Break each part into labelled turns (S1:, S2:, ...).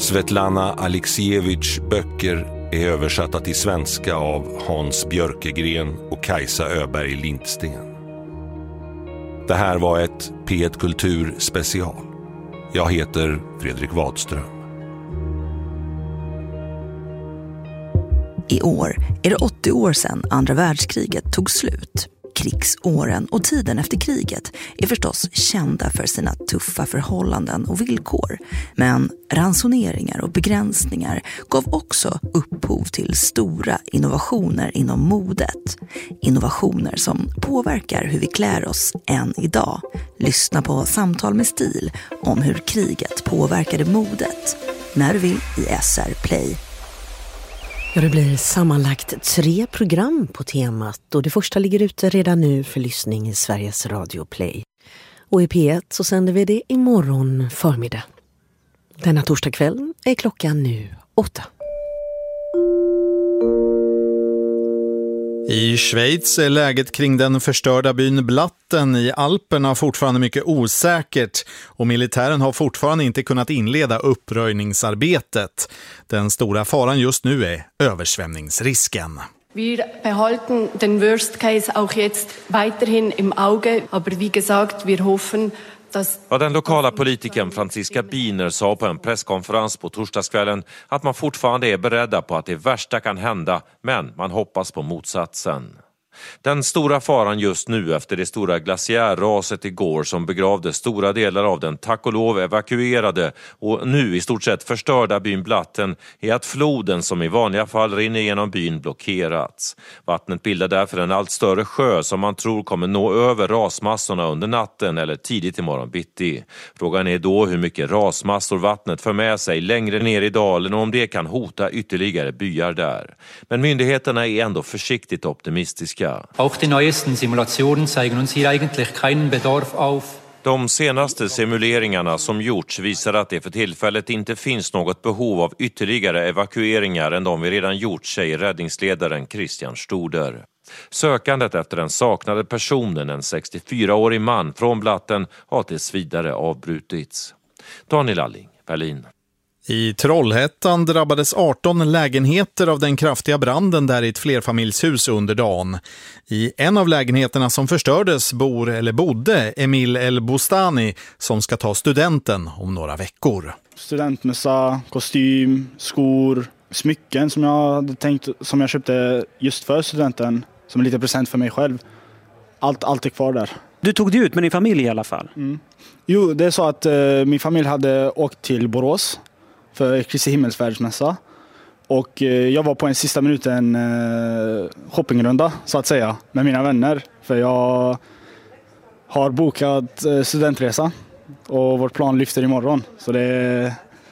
S1: Svetlana Alexievich böcker är översatta till svenska av Hans Björkegren och Kajsa Öberg Lindsten. Det här var ett P1 Kultur special. Jag heter Fredrik Wadström.
S2: I år är det 80 år sedan andra världskriget tog slut. Krigsåren och tiden efter kriget är förstås kända för sina tuffa förhållanden och villkor. Men ransoneringar och begränsningar gav också upphov till stora innovationer inom modet. Innovationer som påverkar hur vi klär oss än idag. Lyssna på Samtal med stil om hur kriget påverkade modet. När du vill i SR Play.
S3: Ja, det blir sammanlagt 3 program på temat och det första ligger ute redan nu för lyssning i Sveriges Radio Play. Och i P1 så sänder vi det imorgon förmiddag. Denna torsdag kväll är klockan nu 8.
S4: I Schweiz är läget kring den förstörda byn Blatten i Alperna fortfarande mycket osäkert och militären har fortfarande inte kunnat inleda uppröjningsarbetet. Den stora faran just nu är översvämningsrisken.
S5: Wir behalten den Worst Case auch jetzt weiterhin im Auge, aber wie gesagt, wir hoffen, dass...
S6: Ja, den lokala politikern Franziska Biner sa på en presskonferens på torsdagskvällen att man fortfarande är beredda på att det värsta kan hända, men man hoppas på motsatsen. Den stora faran just nu efter det stora glaciärraset igår som begravde stora delar av den tack och lov evakuerade och nu i stort sett förstörda byn Blatten är att floden som i vanliga fall rinner genom byn blockerats. Vattnet bildar därför en allt större sjö som man tror kommer nå över rasmassorna under natten eller tidigt imorgon bitti. Frågan är då hur mycket rasmassor vattnet för med sig längre ner i dalen och om det kan hota ytterligare byar där. Men myndigheterna är ändå försiktigt optimistiska.
S7: Auch die neuesten Simulationen zeigen uns hier eigentlich keinen Bedarf auf.
S6: De senaste simuleringarna som gjorts visar att det för tillfället inte finns något behov av ytterligare evakueringar än de vi redan gjort, säger räddningsledaren Christian Stoder. Sökandet efter den saknade personen, en 64-årig man från Blatten, har tills vidare avbrutits. Daniel Alling, Berlin.
S4: I Trollhättan drabbades 18 lägenheter av den kraftiga branden där i ett flerfamiljshus under dagen. I en av lägenheterna som förstördes bodde Emil El Bostani som ska ta studenten om några veckor.
S8: Studentmössa, kostym, skor, smycken som jag köpte just för studenten som en liten present för mig själv. Allt är kvar där.
S9: Du tog det ut med din familj i alla fall?
S8: Mm. Jo, det är så att min familj hade åkt till Borås för Kristi himmelsfärdsmässa. Och jag var på en sista minuten shoppingrunda så att säga med mina vänner. För jag har bokat studentresa och vårt plan lyfter imorgon. Så det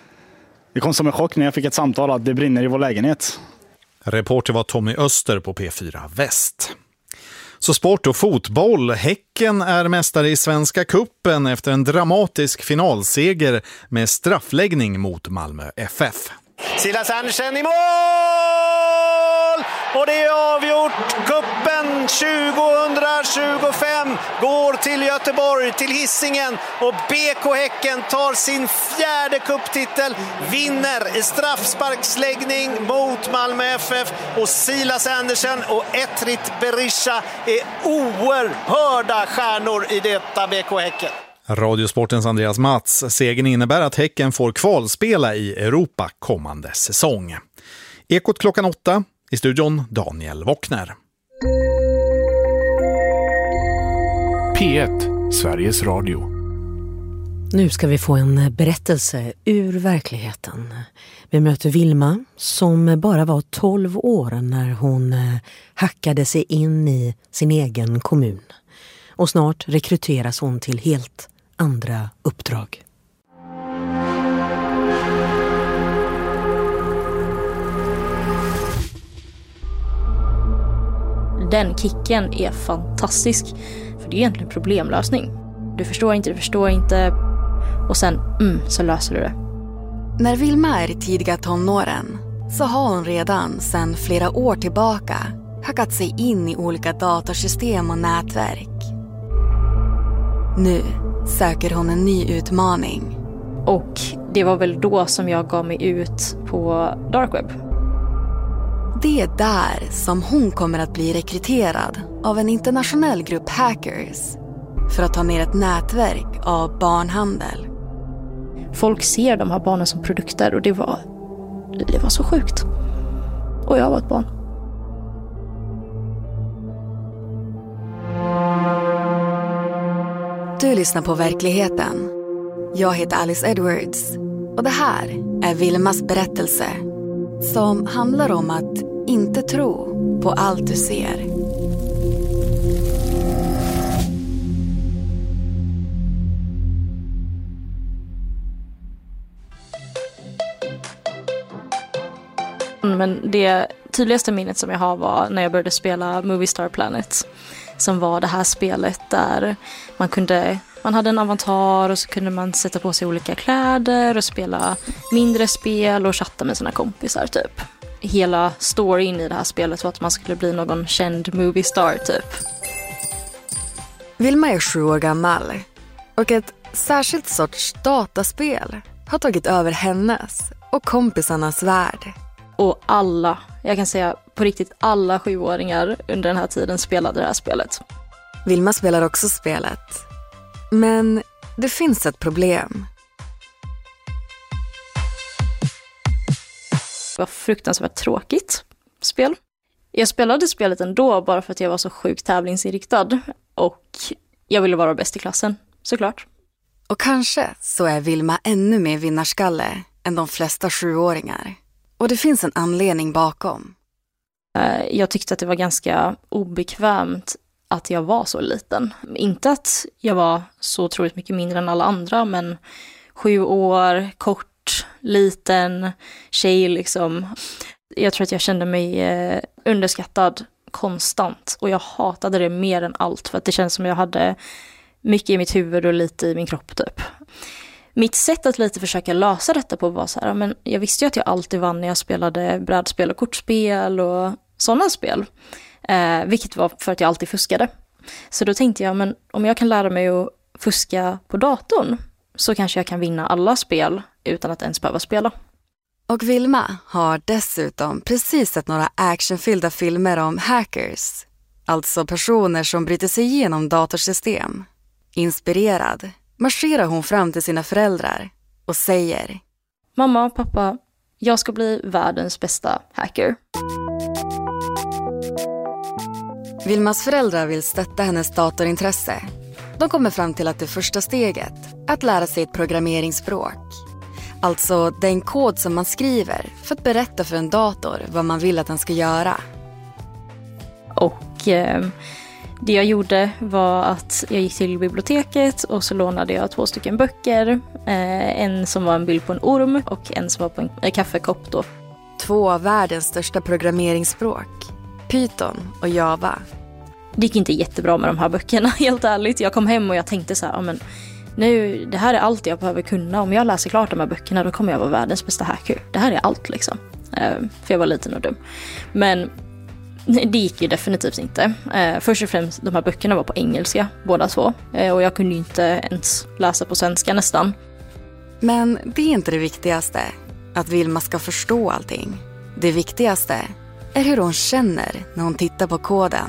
S8: kom som en chock när jag fick ett samtal att det brinner i vår lägenhet.
S4: Reporter var Tommy Öster på P4 Väst. Så sport och fotboll. Häcken är mästare i Svenska cupen efter en dramatisk finalseger med straffläggning mot Malmö FF.
S10: Silas Andersen i mål! Och det är avgjort. Cupen 2025 går till Göteborg, till Hisingen. Och BK Häcken tar sin 4:e cuptitel, vinner i straffsparksläggning mot Malmö FF. Och Silas Andersen och Etrit Berisha är oerhörda stjärnor i detta BK Häcken.
S4: Radiosportens Andreas Mats. Segern innebär att Häcken får kvalspela i Europa kommande säsong. Ekot klockan 8. I studion Daniel Wockner.
S11: P1, Sveriges Radio.
S3: Nu ska vi få en berättelse ur verkligheten. Vi möter Vilma som bara var 12 år när hon hackade sig in i sin egen kommun. Och snart rekryteras hon till helt andra uppdrag.
S12: Den kicken är fantastisk. För det är egentligen problemlösning. Du förstår inte. Och sen, så löser du det.
S13: När Vilma är i tidiga tonåren så har hon redan sedan flera år tillbaka hackat sig in i olika datorsystem och nätverk. Nu söker hon en ny utmaning.
S12: Och det var väl då som jag gav mig ut på dark web.
S13: Det är där som hon kommer att bli rekryterad av en internationell grupp hackers för att ta ner ett nätverk av barnhandel.
S12: Folk ser de här barnen som produkter och det var så sjukt. Och jag var ett barn.
S13: Du lyssnar på Verkligheten. Jag heter Alice Edwards och det här är Vilmas berättelse som handlar om att inte tro på allt du ser.
S12: Men det tydligaste minnet som jag har var när jag började spela Movie Star Planet, som var det här spelet där man hade en avatar och så kunde man sätta på sig olika kläder och spela mindre spel och chatta med sina kompisar typ. Hela storyn i det här spelet var att man skulle bli någon känd movie star typ.
S13: Vilma är 7 år gammal och ett särskilt sorts dataspel har tagit över hennes och kompisarnas värld.
S12: Och jag kan säga på riktigt alla 7-åringar under den här tiden spelade det här spelet.
S13: Vilma spelar också spelet. Men det finns ett problem.
S12: Det var fruktansvärt tråkigt spel. Jag spelade spelet ändå bara för att jag var så sjukt tävlingsinriktad. Och jag ville vara bäst i klassen, såklart.
S13: Och kanske så är Vilma ännu mer vinnarskalle än de flesta 7-åringar. Och det finns en anledning bakom.
S12: Jag tyckte att det var ganska obekvämt att jag var så liten. Inte att jag var så otroligt mycket mindre än alla andra, men 7 år, kort, liten tjej liksom. Jag tror att jag kände mig underskattad konstant och jag hatade det mer än allt för att det känns som jag hade mycket i mitt huvud och lite i min kropp typ. Mitt sätt att lite försöka lösa detta på var så här, men jag visste ju att jag alltid vann när jag spelade brädspel och kortspel och sådana spel. Vilket var för att jag alltid fuskade. Så då tänkte jag, men om jag kan lära mig att fuska på datorn så kanske jag kan vinna alla spel utan att ens behöva spela.
S13: Och Vilma har dessutom precis sett några actionfyllda filmer om hackers. Alltså personer som bryter sig igenom datorsystem. Inspirerad marscherar hon fram till sina föräldrar och säger:
S12: Mamma, pappa, jag ska bli världens bästa hacker.
S13: Vilmas föräldrar vill stötta hennes datorintresse. De kommer fram till att det första steget är att lära sig ett programmeringsspråk. Alltså den kod som man skriver för att berätta för en dator vad man vill att den ska göra.
S12: Och det jag gjorde var att jag gick till biblioteket och så lånade jag 2 stycken böcker. En som var en bild på en orm och en som var på en kaffekopp då.
S13: 2 av världens största programmeringsspråk, Python och Java.
S12: Det gick inte jättebra med de här böckerna, helt ärligt. Jag kom hem och jag tänkte så här, men nu, det här är allt jag behöver kunna. Om jag läser klart de här böckerna då kommer jag vara världens bästa hacker. Det här är allt liksom. För jag var liten och dum. Men det gick ju definitivt inte. Först och främst, de här böckerna var på engelska, båda 2. Och jag kunde ju inte ens läsa på svenska nästan.
S13: Men det är inte det viktigaste, att Vilma ska förstå allting. Det viktigaste är hur hon känner när hon tittar på koden.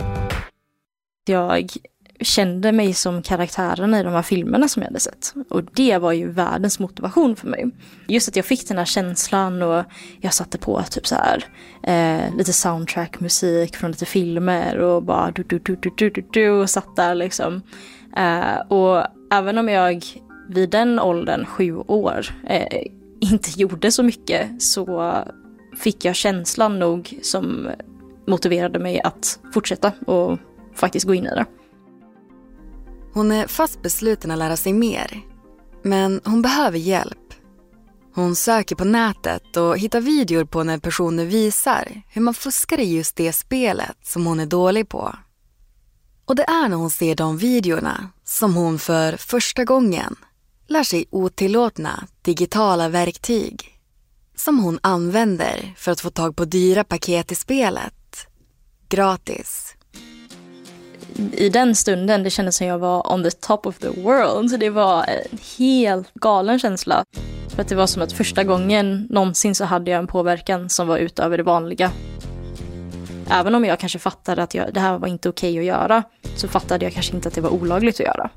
S12: Jag kände mig som karaktärerna i de här filmerna som jag hade sett. Och det var ju världens motivation för mig. Just att jag fick den här känslan och jag satte på typ så här lite soundtrack-musik från lite filmer och bara du och satt där liksom. Och även om jag vid den åldern, 7 år, inte gjorde så mycket så fick jag känslan nog som motiverade mig att fortsätta och faktiskt gå in i det.
S13: Hon är fast besluten att lära sig mer, men hon behöver hjälp. Hon söker på nätet och hittar videor på när personer visar hur man fuskar i just det spelet som hon är dålig på. Och det är när hon ser de videorna som hon för första gången lär sig otillåtna digitala verktyg som hon använder för att få tag på dyra paket i spelet. Gratis.
S12: I den stunden, det kändes som jag var on the top of the world. Det var en helt galen känsla. För att det var som att första gången någonsin så hade jag en påverkan som var utöver det vanliga. Även om jag kanske fattade att det här var inte okej att göra, så fattade jag kanske inte att det var olagligt att göra.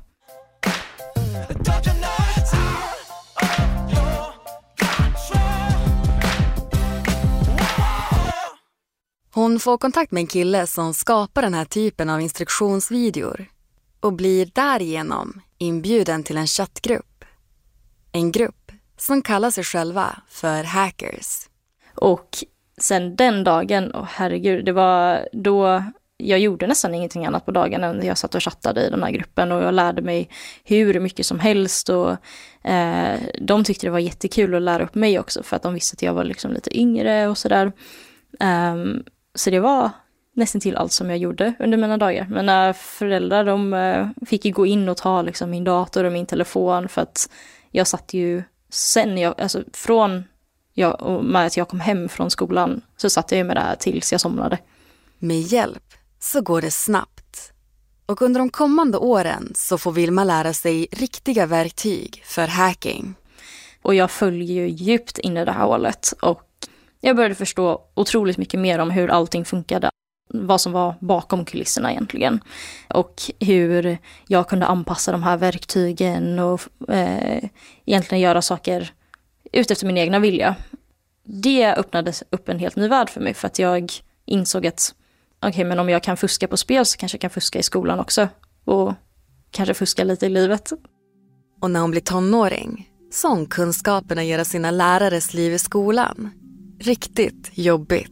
S13: Hon får kontakt med en kille som skapar den här typen av instruktionsvideor och blir därigenom inbjuden till en chattgrupp. En grupp som kallar sig själva för hackers.
S12: Och sen den dagen, herregud, det var då jag gjorde nästan ingenting annat på dagen än jag satt och chattade i den här gruppen, och jag lärde mig hur mycket som helst, och de tyckte det var jättekul att lära upp mig också, för att de visste att jag var liksom lite yngre och sådär. Så det var nästan till allt som jag gjorde under mina dagar. Men föräldrar, de fick ju gå in och ta liksom min dator och min telefon, för att jag satt ju sen, från med att jag kom hem från skolan, så satt jag ju med det här tills jag somnade.
S13: Med hjälp så går det snabbt. Och under de kommande åren så får Vilma lära sig riktiga verktyg för hacking.
S12: Och jag följer ju djupt in i det här hålet, och jag började förstå otroligt mycket mer om hur allting funkade. Vad som var bakom kulisserna egentligen. Och hur jag kunde anpassa de här verktygen och egentligen göra saker utefter min egna vilja. Det öppnade upp en helt ny värld för mig, för att jag insåg att men om jag kan fuska på spel så kanske jag kan fuska i skolan också. Och kanske fuska lite i livet.
S13: Och när hon blir tonåring så hon kunskaperna göra sina lärares liv i skolan riktigt jobbigt.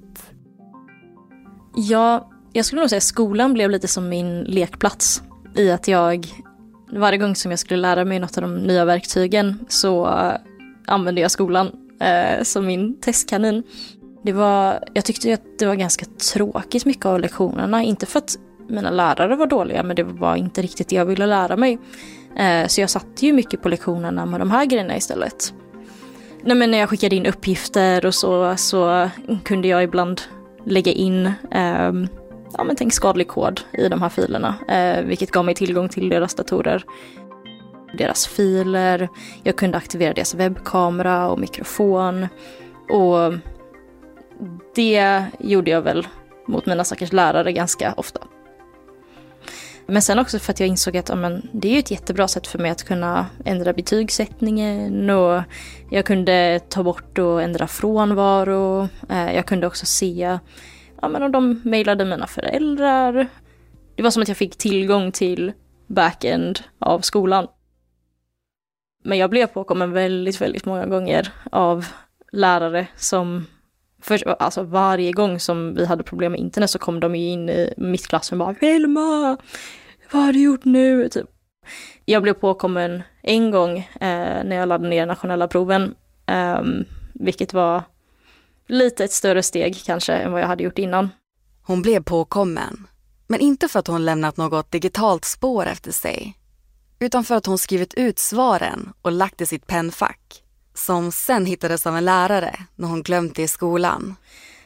S12: Ja, jag skulle nog säga att skolan blev lite som min lekplats. I att varje gång som jag skulle lära mig något av de nya verktygen, så använde jag skolan som min testkanin. Jag tyckte att det var ganska tråkigt mycket av lektionerna. Inte för att mina lärare var dåliga, men det var inte riktigt det jag ville lära mig. Så jag satt ju mycket på lektionerna med de här grejerna istället. Men när jag skickade in uppgifter och så kunde jag ibland lägga in skadlig kod i de här filerna, vilket gav mig tillgång till deras datorer, deras filer. Jag kunde aktivera deras webbkamera och mikrofon, och det gjorde jag väl mot mina stackars lärare ganska ofta. Men sen också för att jag insåg att det är ju ett jättebra sätt för mig att kunna ändra betygssättningen, och jag kunde ta bort och ändra frånvaro. Jag kunde också se om de mejlade mina föräldrar. Det var som att jag fick tillgång till backend av skolan. Men jag blev påkommen väldigt, väldigt många gånger av lärare som varje gång som vi hade problem med internet så kom de in i mitt klassrum och bara Vilma, vad har du gjort nu? Typ. Jag blev påkommen en gång när jag laddade ner nationella proven, vilket var lite ett större steg kanske än vad jag hade gjort innan.
S13: Hon blev påkommen, men inte för att hon lämnat något digitalt spår efter sig, utan för att hon skrivit ut svaren och lagt i sitt pennfack, som sen hittades av en lärare när hon glömt det i skolan.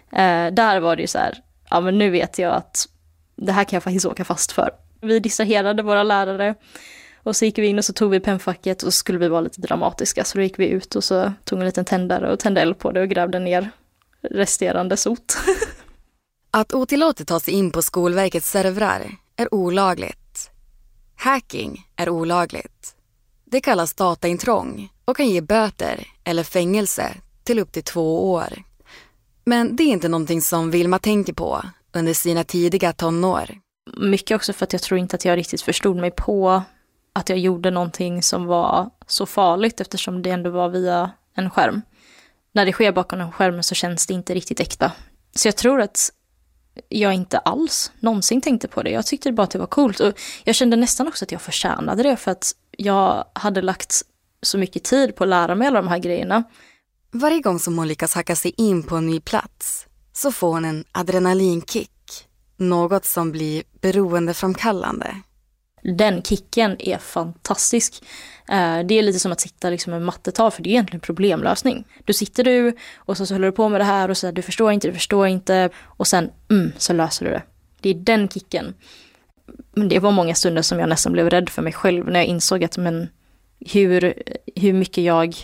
S12: Där var det ju så här, men nu vet jag att det här kan jag faktiskt åka fast för. Vi distraherade våra lärare, och så gick vi in och så tog vi pennfacket, och så skulle vi vara lite dramatiska, så då gick vi ut och så tog en liten tändare och tände eld på det och grävde ner resterande sot.
S13: Att otillåtet ta sig in på Skolverkets servrar är olagligt. Hacking är olagligt. Det kallas dataintrång och kan ge böter eller fängelse till upp till 2 år. Men det är inte någonting som Vilma tänker på under sina tidiga tonår.
S12: Mycket också för att jag tror inte att jag riktigt förstod mig på att jag gjorde någonting som var så farligt, eftersom det ändå var via en skärm. När det sker bakom en skärm så känns det inte riktigt äkta. Så jag tror att jag inte alls någonsin tänkte på det. Jag tyckte bara att det var coolt, och jag kände nästan också att jag förtjänade det, för att jag hade lagt så mycket tid på att lära mig alla de här grejerna.
S13: Varje gång som hon lyckas hacka sig in på en ny plats så får hon en adrenalinkick. Något som blir beroendeframkallande.
S12: Den kicken är fantastisk. Det är lite som att sitta liksom med mattetal, för det är egentligen problemlösning. Du sitter och så håller du på med det här och så du förstår inte, och sen så löser du det. Det är den kicken. Men det var många stunder som jag nästan blev rädd för mig själv när jag insåg att hur mycket jag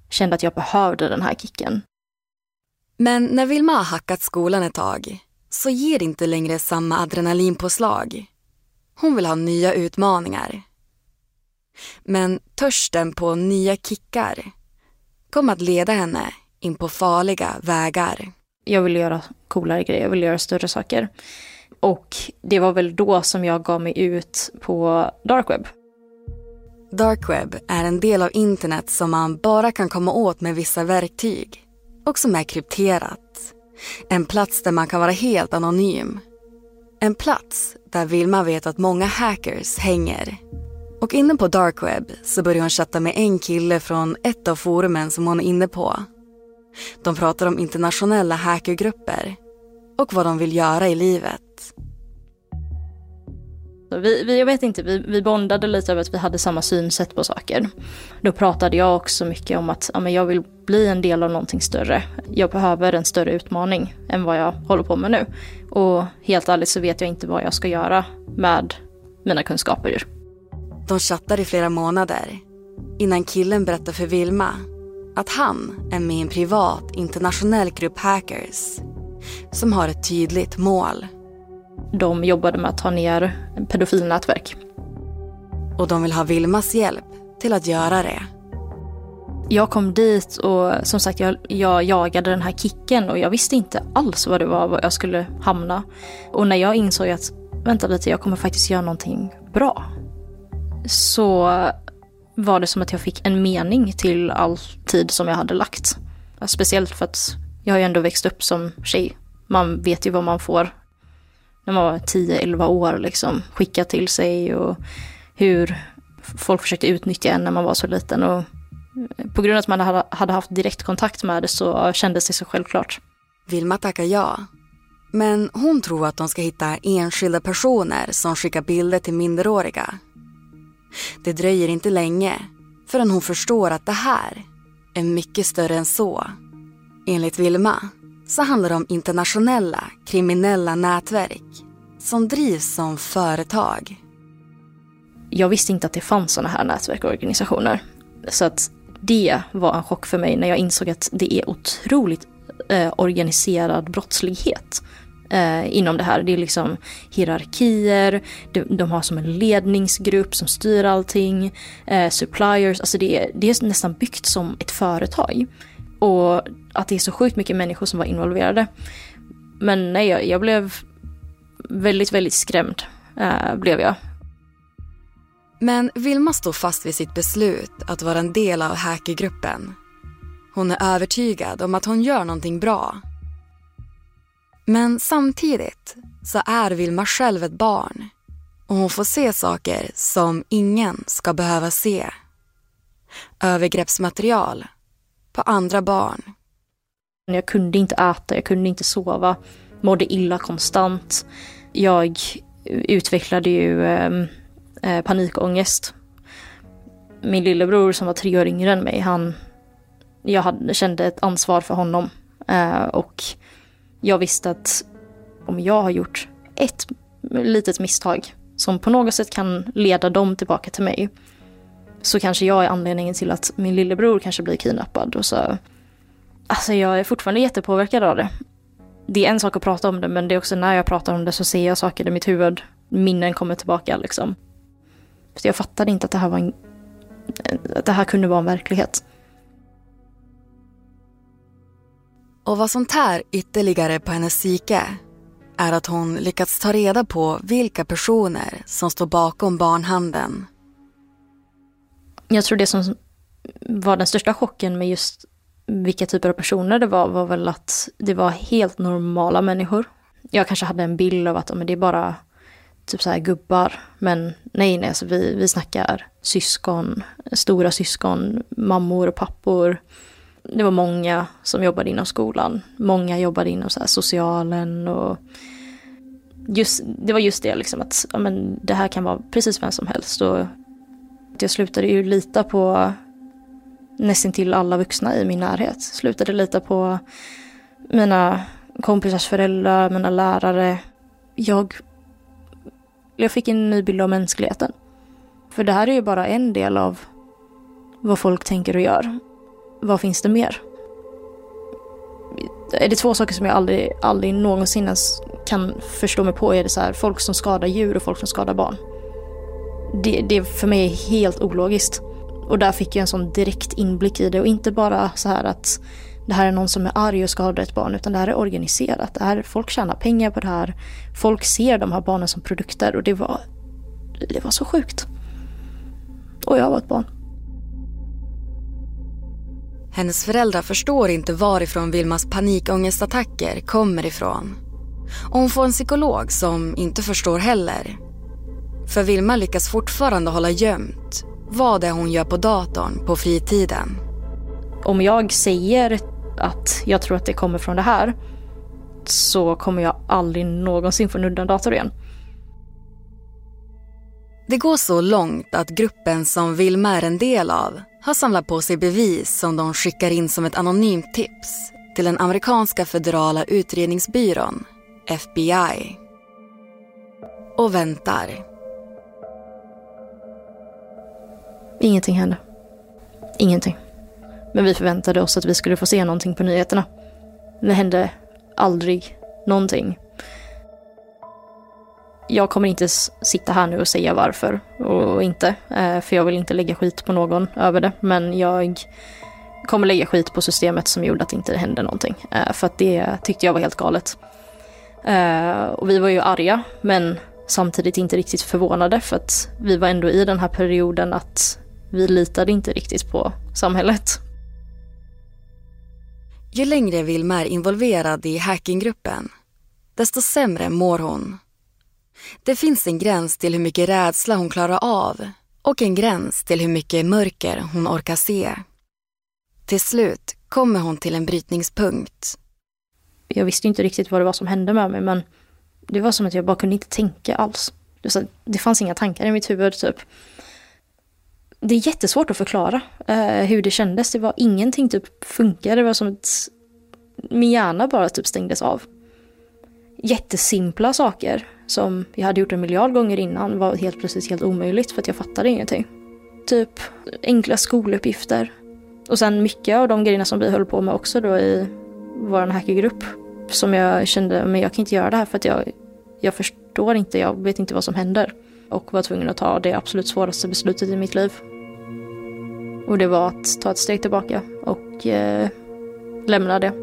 S12: kände att jag behövde den här kicken.
S13: Men när Vilma har hackat skolan ett tag så ger det inte längre samma adrenalinpåslag. Hon vill ha nya utmaningar. Men törsten på nya kickar kom att leda henne in på farliga vägar.
S12: Jag ville göra coolare grejer, jag ville göra större saker. Och det var väl då som jag gav mig ut på dark web.
S13: Dark web är en del av internet som man bara kan komma åt med vissa verktyg och som är krypterat. En plats där man kan vara helt anonym. En plats där Vilma vet att många hackers hänger. Och inne på dark web så börjar hon chatta med en kille från ett av forumen som hon är inne på. De pratar om internationella hackergrupper och vad de vill göra i livet.
S12: Jag vet inte, vi bondade lite över att vi hade samma synsätt på saker. Då pratade jag också mycket om att jag vill bli en del av någonting större. Jag behöver en större utmaning än vad jag håller på med nu. Och helt ärligt så vet jag inte vad jag ska göra med mina kunskaper.
S13: De chattar i flera månader innan killen berättar för Vilma att han är med i en privat internationell grupp hackers som har ett tydligt mål.
S12: De jobbade med att ta ner pedofilnätverk.
S13: Och de vill ha Vilmas hjälp till att göra det.
S12: Jag kom dit och som sagt jag jagade den här kicken och jag visste inte alls vad det var jag skulle hamna. Och när jag insåg att vänta lite, jag kommer faktiskt göra någonting bra, så var det som att jag fick en mening till all tid som jag hade lagt. Speciellt för att jag har ju ändå växt upp som tjej. Man vet ju vad man får när man var 10-11 år liksom, skickat till sig och hur folk försökte utnyttja en när man var så liten. Och på grund av att man hade haft direkt kontakt med det så kändes det så självklart.
S13: Vilma tackar ja. Men hon tror att de ska hitta enskilda personer som skickar bilder till minderåriga. Det dröjer inte länge förrän hon förstår att det här är mycket större än så. Enligt Vilma så handlar det om internationella kriminella nätverk som drivs som företag.
S12: Jag visste inte att det fanns såna här nätverk och organisationer. Så att det var en chock för mig när jag insåg att det är otroligt organiserad brottslighet inom det här. Det är liksom hierarkier, de har som en ledningsgrupp som styr allting, suppliers, alltså det är nästan byggt som ett företag. Och att det är så sjukt mycket människor som var involverade. Men nej, jag blev väldigt, väldigt skrämd blev jag.
S13: Men Vilma står fast vid sitt beslut att vara en del av hackergruppen. Hon är övertygad om att hon gör någonting bra. Men samtidigt så är Vilma själv ett barn. Och hon får se saker som ingen ska behöva se. Övergreppsmaterial på andra barn.
S12: Jag kunde inte äta, jag kunde inte sova. Mådde illa konstant. Jag utvecklade ju panikångest. Min lillebror som var 3 år yngre än mig, jag kände ett ansvar för honom. Och jag visste att om jag har gjort ett litet misstag som på något sätt kan leda dem tillbaka till mig, så kanske jag är anledningen till att min lillebror kanske blir kidnappad. Och så, alltså jag är fortfarande jättepåverkad av det. Det är en sak att prata om det, men det är också när jag pratar om det så ser jag saker i mitt huvud. Minnen kommer tillbaka liksom. Så jag fattade inte att att det här kunde vara en verklighet.
S13: Och vad som tär ytterligare på hennes psyke är att hon lyckats ta reda på vilka personer som står bakom barnhandeln.
S12: Jag tror det som var den största chocken med just vilka typer av personer det var väl att det var helt normala människor. Jag kanske hade en bild av att det är bara typ så här gubbar, men nej alltså vi snackar syskon, stora syskon, mammor och pappor. Det var många som jobbade inom skolan, många jobbade inom så här socialen, och det var just det liksom att det här kan vara precis vem som helst. Och jag slutade ju lita på nästan till alla vuxna i min närhet. Slutade lita på mina kompisars föräldrar, mina lärare. Jag fick en ny bild av mänskligheten. För det här är ju bara en del av vad folk tänker och gör. vad finns det mer? Är det 2 saker som jag aldrig någonsin ens kan förstå mig på, är det så här, folk som skadar djur och folk som skadar barn. Det för mig är helt ologiskt. Och där fick jag en sån direkt inblick i det. Och inte bara så här att det här är någon som är arg och skadar ett barn, utan det här är organiserat. Folk tjänar pengar på det här. Folk ser de här barnen som produkter, och det var så sjukt. Och jag var ett barn.
S13: Hennes föräldrar förstår inte varifrån Vilmas panikångestattacker kommer ifrån. Och hon får en psykolog som inte förstår heller. För Vilma lyckas fortfarande hålla gömt vad det är hon gör på datorn på fritiden.
S12: Om jag säger att jag tror att det kommer från det här, så kommer jag aldrig någonsin få nudda en dator igen.
S13: Det går så långt att gruppen som Vilma är en del av har samlat på sig bevis som de skickar in som ett anonymt tips till den amerikanska federala utredningsbyrån, FBI. Och väntar.
S12: Ingenting hände. Ingenting. Men vi förväntade oss att vi skulle få se någonting på nyheterna. Det hände aldrig någonting. Jag kommer inte sitta här nu och säga varför och inte. För jag vill inte lägga skit på någon över det. Men jag kommer lägga skit på systemet som gjorde att det inte hände någonting. För att det tyckte jag var helt galet. Och vi var ju arga, men samtidigt inte riktigt förvånade. För att vi var ändå i den här perioden att vi litade inte riktigt på samhället.
S13: Ju längre Vilma är involverad i hackinggruppen, desto sämre mår hon. Det finns en gräns till hur mycket rädsla hon klarar av och en gräns till hur mycket mörker hon orkar se. Till slut kommer hon till en brytningspunkt.
S12: Jag visste inte riktigt vad det var som hände med mig, men det var som att jag bara kunde inte tänka alls. Det fanns inga tankar i mitt huvud typ. Det är jättesvårt att förklara hur det kändes. Det var ingenting typ funkade. Det var som att min hjärna bara typ stängdes av. Jättesimpla saker som jag hade gjort 1 miljard gånger innan var helt plötsligt helt omöjligt för att jag fattade ingenting. Typ enkla skoluppgifter. Och sen mycket av de grejerna som vi höll på med också då i vår hackergrupp. Som jag kände, men jag kan inte göra det här för att jag förstår inte, jag vet inte vad som händer. Och var tvungen att ta det absolut svåraste beslutet i mitt liv. Och det var att ta ett steg tillbaka och lämna det.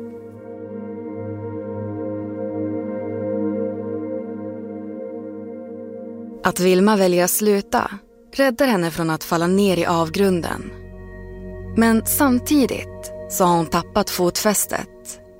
S13: Att Vilma väljer att sluta räddar henne från att falla ner i avgrunden. Men samtidigt så har hon tappat fotfästet.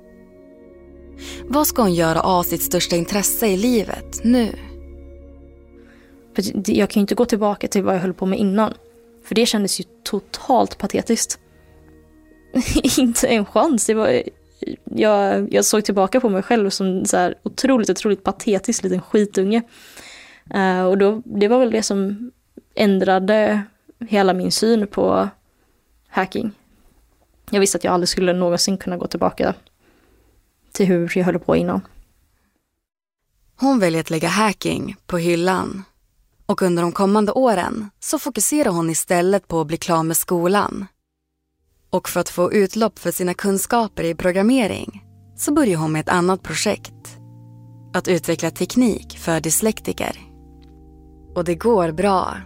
S13: Vad ska hon göra av sitt största intresse i livet nu?
S12: För jag kan ju inte gå tillbaka till vad jag höll på med innan. För det kändes ju totalt patetiskt. Inte en chans. Det var, jag såg tillbaka på mig själv som så här otroligt patetisk liten skitunge. Och det var väl det som ändrade hela min syn på hacking. Jag visste att jag aldrig skulle någonsin kunna gå tillbaka till hur jag höll på innan.
S13: Hon väljer att lägga hacking på hyllan. Och under de kommande åren så fokuserar hon istället på att bli klar med skolan. Och för att få utlopp för sina kunskaper i programmering så börjar hon med ett annat projekt. Att utveckla teknik för dyslektiker. Och det går bra.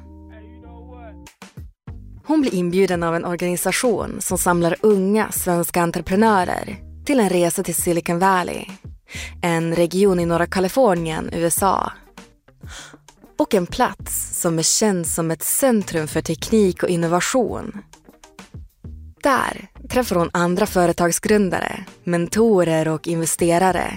S13: Hon blir inbjuden av en organisation som samlar unga svenska entreprenörer till en resa till Silicon Valley. En region i norra Kalifornien, USA. Och en plats som är känd som ett centrum för teknik och innovation. Där träffar hon andra företagsgrundare, mentorer och investerare.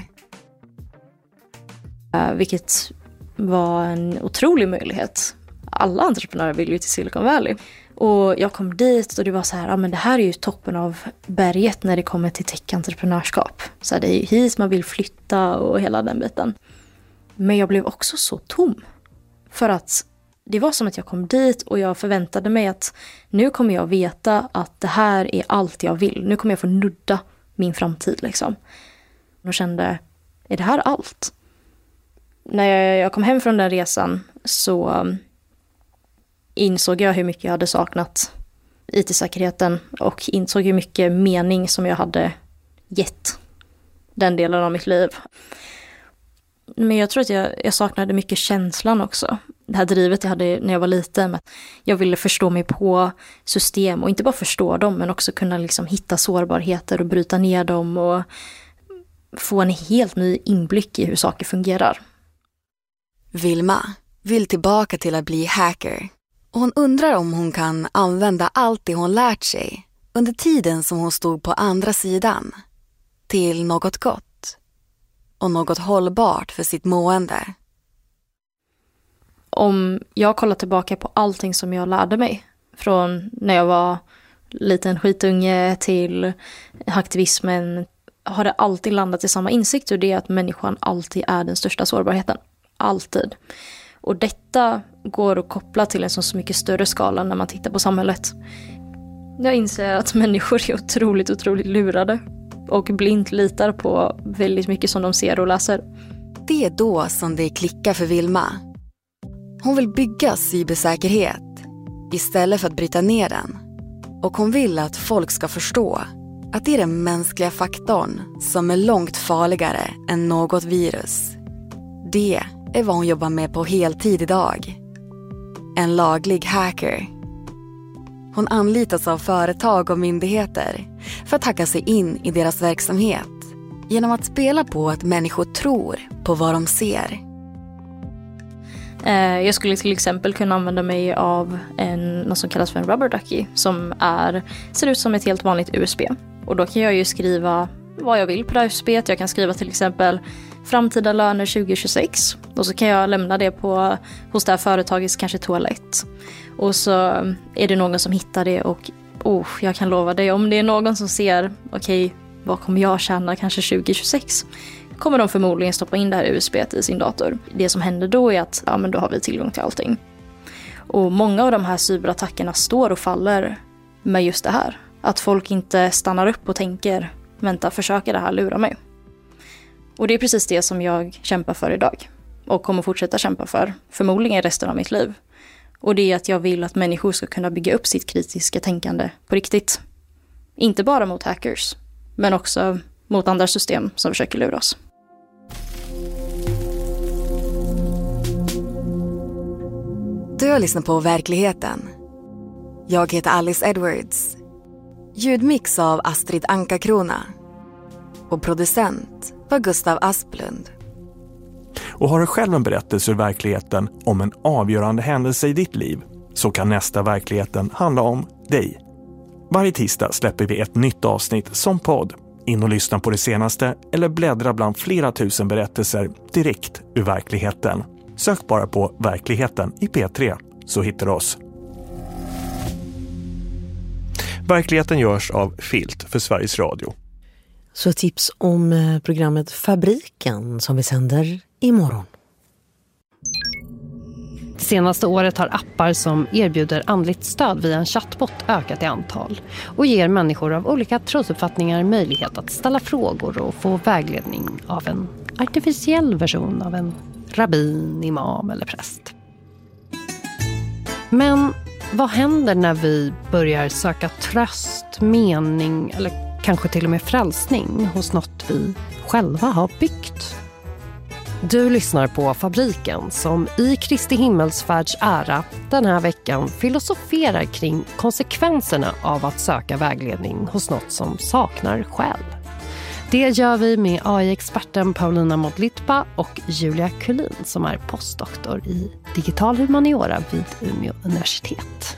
S12: Vilket var en otrolig möjlighet. Alla entreprenörer vill ju till Silicon Valley. Och jag kom dit och det var så här, men det här är ju toppen av berget när det kommer till tech-entreprenörskap. Så det är ju hit man vill flytta och hela den biten. Men jag blev också så tom. För att det var som att jag kom dit och jag förväntade mig att nu kommer jag veta att det här är allt jag vill. Nu kommer jag få nudda min framtid liksom. Och kände, är det här allt? När jag kom hem från den resan så insåg jag hur mycket jag hade saknat IT-säkerheten och insåg hur mycket mening som jag hade gett den delen av mitt liv. Men jag tror att jag saknade mycket känslan också. Det här drivet jag hade när jag var liten. Jag ville förstå mig på system och inte bara förstå dem men också kunna liksom hitta sårbarheter och bryta ner dem och få en helt ny inblick i hur saker fungerar.
S13: Vilma vill tillbaka till att bli hacker. Och hon undrar om hon kan använda allt det hon lärt sig under tiden som hon stod på andra sidan till något gott och något hållbart för sitt mående.
S12: Om jag kollar tillbaka på allting som jag lärde mig från när jag var liten skitunge till aktivismen har det alltid landat i samma insikt och det är att människan alltid är den största sårbarheten. Alltid. Och detta går att koppla till en så mycket större skala när man tittar på samhället. Jag inser att människor är otroligt lurade och blint litar på väldigt mycket som de ser och läser.
S13: Det är då som det klickar för Vilma. Hon vill bygga cybersäkerhet istället för att bryta ner den. Och hon vill att folk ska förstå att det är den mänskliga faktorn som är långt farligare än något virus. Det är vad hon jobbar med på heltid idag. En laglig hacker. Hon anlitas av företag och myndigheter för att hacka sig in i deras verksamhet genom att spela på att människor tror på vad de ser.
S12: Jag skulle till exempel kunna använda mig av något som kallas för en rubber ducky som ser ut som ett helt vanligt USB. Och då kan jag ju skriva vad jag vill på det här USB. Jag kan skriva till exempel framtida löner 2026 och så kan jag lämna det hos det här företagets kanske toalett. Och så är det någon som hittar det och jag kan lova dig om det är någon som ser okej, vad kommer jag tjäna kanske 2026 kommer de förmodligen stoppa in det här USB:t i sin dator. Det som händer då är att men då har vi tillgång till allting. Och många av de här cyberattackerna står och faller med just det här. Att folk inte stannar upp och tänker vänta, försöker det här lura mig? Och det är precis det som jag kämpar för idag. Och kommer fortsätta kämpa för, förmodligen resten av mitt liv. Och det är att jag vill att människor ska kunna bygga upp sitt kritiska tänkande på riktigt. Inte bara mot hackers, men också mot andra system som försöker lura oss.
S13: Du har lyssnat på Verkligheten. Jag heter Alice Edwards. Ljudmix av Astrid Anka-Krona. Och producent var Gustav Asplund.
S11: Och har du själv en berättelse ur verkligheten om en avgörande händelse i ditt liv så kan nästa Verkligheten handla om dig. Varje tisdag släpper vi ett nytt avsnitt som podd. In och lyssna på det senaste eller bläddra bland flera tusen berättelser direkt ur verkligheten. Sök bara på Verkligheten i P3 så hittar du oss. Verkligheten görs av Filt för Sveriges Radio.
S3: Så tips om programmet Fabriken som vi sänder imorgon.
S14: Det senaste året har appar som erbjuder andligt stöd via en chatbot ökat i antal och ger människor av olika trosuppfattningar möjlighet att ställa frågor och få vägledning av en artificiell version av en rabbin, imam eller präst. Men vad händer när vi börjar söka tröst, mening eller kanske till och med frälsning hos något vi själva har byggt? Du lyssnar på Fabriken som i Kristi himmelsfärds ära den här veckan filosoferar kring konsekvenserna av att söka vägledning hos något som saknar själ. Det gör vi med AI-experten Paulina Modlitba och Julia Kullin som är postdoktor i digital humaniora vid Umeå universitet.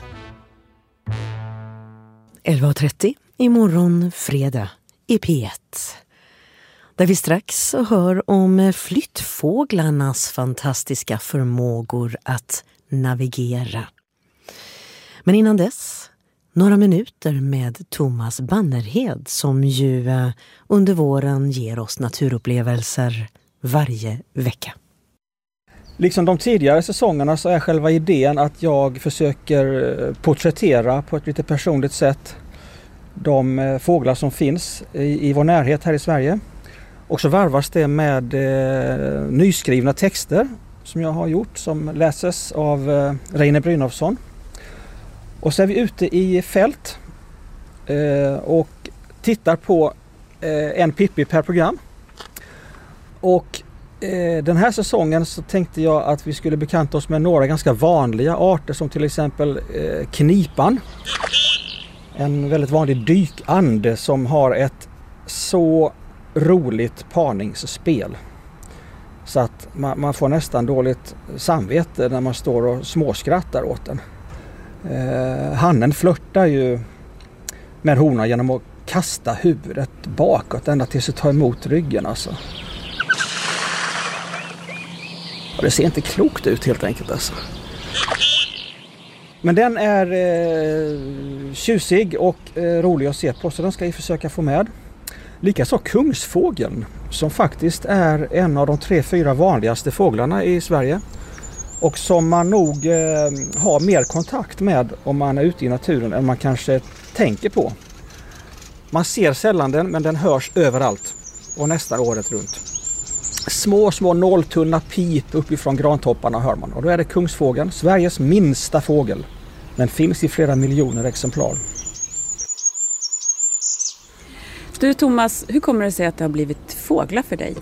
S3: 11.30 imorgon fredag i P1. Där vi strax hör om flyttfåglarnas fantastiska förmågor att navigera. Men innan dess, några minuter med Thomas Bannerhed som ju under våren ger oss naturupplevelser varje vecka.
S15: Liksom de tidigare säsongerna så är själva idén att jag försöker porträttera på ett lite personligt sätt de fåglar som finns i vår närhet här i Sverige. Och så varvas det med nyskrivna texter som jag har gjort som läses av Reine Brynolfsson. Och så är vi ute i fält och tittar på en pippi per program. Och den här säsongen så tänkte jag att vi skulle bekanta oss med några ganska vanliga arter som till exempel knipan. En väldigt vanlig dykande som har ett så roligt parningsspel. Så att man får nästan dåligt samvete när man står och småskrattar åt den. Hannen flörtar ju med honan genom att kasta huvudet bakåt ända tills det tar emot ryggen alltså. Och det ser inte klokt ut helt enkelt alltså. Men den är tjusig och rolig att se på, så den ska vi försöka få med. Likaså kungsfågeln som faktiskt är en av de 3-4 vanligaste fåglarna i Sverige. Och som man nog har mer kontakt med om man är ute i naturen än man kanske tänker på. Man ser sällan den, men den hörs överallt och nästan året runt. Små nåltunna pip uppifrån grantopparna hör man. Och då är det kungsfågeln, Sveriges minsta fågel. Den finns i flera miljoner exemplar.
S16: Du Thomas, hur kommer det sig att det har blivit fåglar för dig?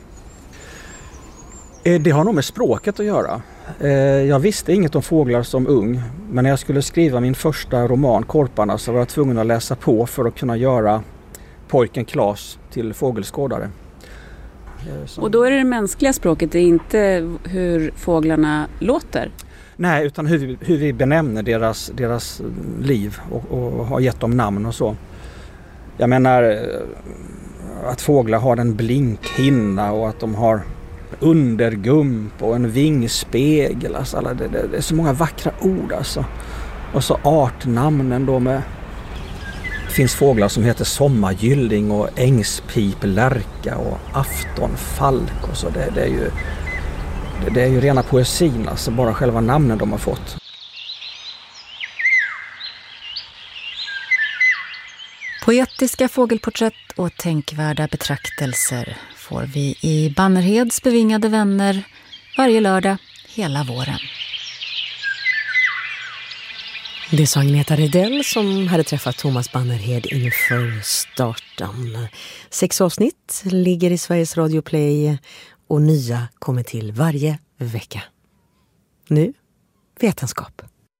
S15: Det har nog med språket att göra. Jag visste inget om fåglar som ung, men när jag skulle skriva min första roman, Korparna, så var jag tvungen att läsa på för att kunna göra pojken Klas till fågelskådare.
S16: Och då är det mänskliga språket, det är inte hur fåglarna låter?
S15: Nej, utan hur vi benämner deras liv och har gett dem namn och så. Jag menar att fåglar har en blinkhinna och att de har undergump och en vingspegel. Alltså, det är så många vackra ord alltså. Och så artnamnen då med... Det finns fåglar som heter sommargylling och ängspiplärka och aftonfalk och så. Det är ju rena poesin, alltså bara själva namnen de har fått.
S17: Poetiska fågelporträtt och tänkvärda betraktelser får vi i Bannerheds bevingade vänner varje lördag hela våren.
S3: Det sa Agneta Redell som hade träffat Thomas Bannerhed inför starten. 6 avsnitt ligger i Sveriges Radio Play och nya kommer till varje vecka. Nu, vetenskap.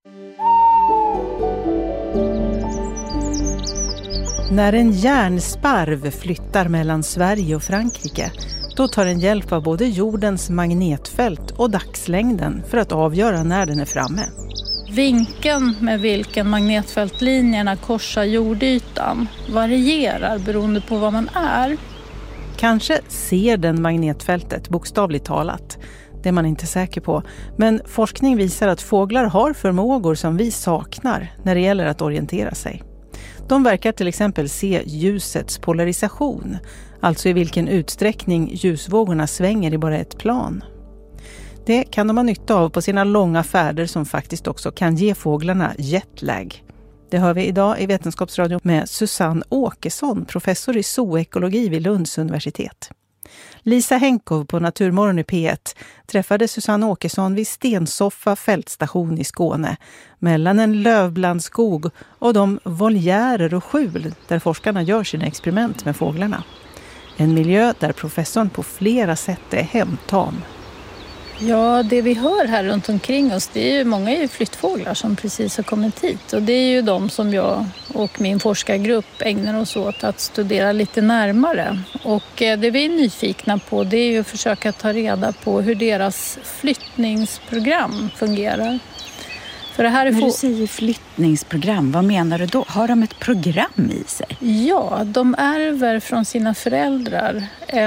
S18: När en järnsparv flyttar mellan Sverige och Frankrike, då tar den hjälp av både jordens magnetfält och dagslängden för att avgöra när den är framme.
S19: Vinkeln med vilken magnetfältlinjerna korsar jordytan varierar beroende på vad man är.
S18: Kanske ser den magnetfältet bokstavligt talat. Det är man inte säker på. Men forskning visar att fåglar har förmågor som vi saknar när det gäller att orientera sig. De verkar till exempel se ljusets polarisation, alltså i vilken utsträckning ljusvågorna svänger i bara ett plan. Det kan de ha nytta av på sina långa färder som faktiskt också kan ge fåglarna jetlag. Det hör vi idag i Vetenskapsradio med Susanne Åkesson, professor i zoekologi vid Lunds universitet. Lisa Henkov på Naturmorgon i P1 träffade Susanne Åkesson vid Stensoffa fältstation i Skåne mellan en lövblandskog och de voljärer och skjul där forskarna gör sina experiment med fåglarna. En miljö där professorn på flera sätt är hemtam.
S19: Ja, det vi hör här runt omkring oss, det är ju många är ju flyttfåglar som precis har kommit hit. Och det är ju de som jag och min forskargrupp ägnar oss åt att studera lite närmare. Och det vi är nyfikna på, det är ju att försöka ta reda på hur deras flyttningsprogram fungerar. För det här är
S20: när du säger flyttningsprogram, vad menar du då? Har de ett program i sig?
S19: Ja, de ärver från sina föräldrar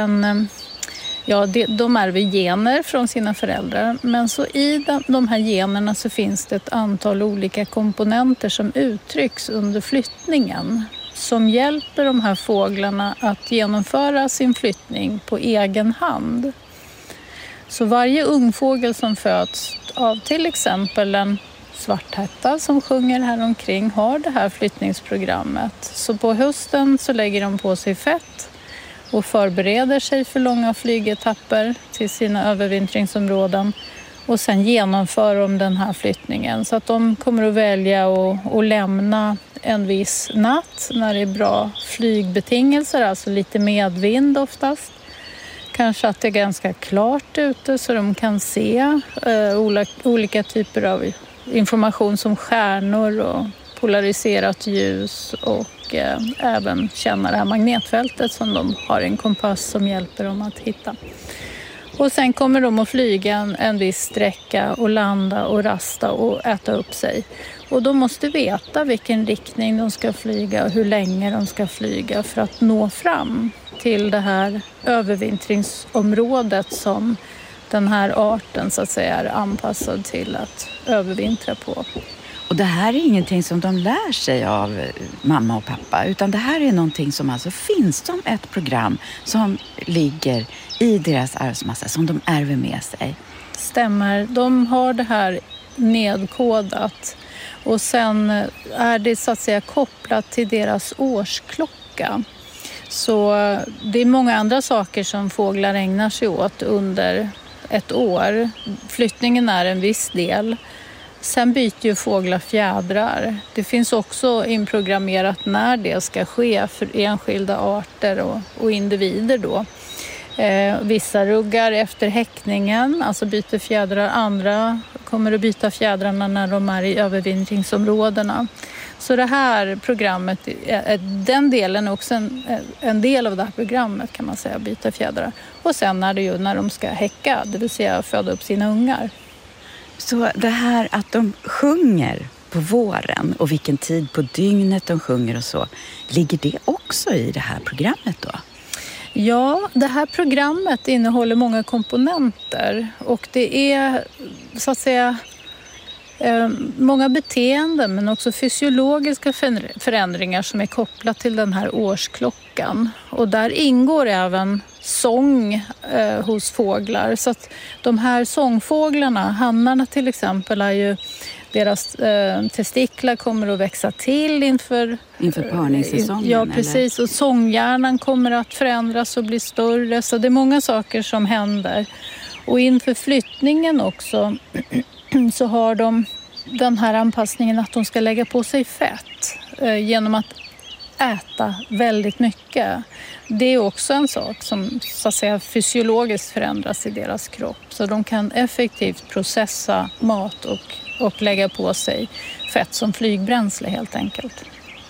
S19: de ärver gener från sina föräldrar, men så i de här generna så finns det ett antal olika komponenter som uttrycks under flyttningen som hjälper de här fåglarna att genomföra sin flyttning på egen hand. Så varje ungfågel som föds av till exempel en svarthätta som sjunger här omkring har det här flyttningsprogrammet. Så på hösten så lägger de på sig fett och förbereder sig för långa flygetapper till sina övervintringsområden. Och sen genomför de den här flyttningen. Så att de kommer att välja att lämna en viss natt när det är bra flygbetingelser, alltså lite medvind oftast. Kanske att det är ganska klart ute så de kan se olika typer av information som stjärnor och polariserat ljus och även känna det här magnetfältet som de har en kompass som hjälper dem att hitta. Och sen kommer de att flyga en viss sträcka och landa och rasta och äta upp sig. Och de måste veta vilken riktning de ska flyga och hur länge de ska flyga för att nå fram till det här övervintringsområdet som den här arten så att säga är anpassad till att övervintra på.
S20: Och det här är ingenting som de lär sig av mamma och pappa, utan det här är någonting som alltså finns som ett program som ligger i deras arvsmassa som de ärver med sig.
S19: Stämmer, de har det här nedkodat och sen är det så att säga kopplat till deras årsklocka. Så det är många andra saker som fåglar ägnar sig åt under ett år. Flyttningen är en viss del. Sen byter ju fåglar fjädrar. Det finns också inprogrammerat när det ska ske för enskilda arter och individer då. Vissa ruggar efter häckningen, alltså byter fjädrar. Andra kommer att byta fjädrarna när de är i övervintringsområdena. Så det här programmet, den delen är också en del av det här programmet kan man säga, byta fjädrar. Och sen är det ju när de ska häcka, det vill säga föda upp sina ungar.
S20: Så det här att de sjunger på våren och vilken tid på dygnet de sjunger och så, ligger det också i det här programmet då?
S19: Ja, det här programmet innehåller många komponenter och det är så att säga många beteenden men också fysiologiska förändringar som är kopplat till den här årsklockan. Och där ingår även sång hos fåglar. Så att de här sångfåglarna, hannarna till exempel, är ju deras testiklar kommer att växa till inför
S20: parningssäsongen.
S19: Ja, precis. Eller? Och sånghjärnan kommer att förändras och bli större. Så det är många saker som händer. Och inför flyttningen också så har de den här anpassningen att de ska lägga på sig fett genom att äta väldigt mycket. Det är också en sak som så att säga fysiologiskt förändras i deras kropp. Så de kan effektivt processa mat och lägga på sig fett som flygbränsle helt enkelt.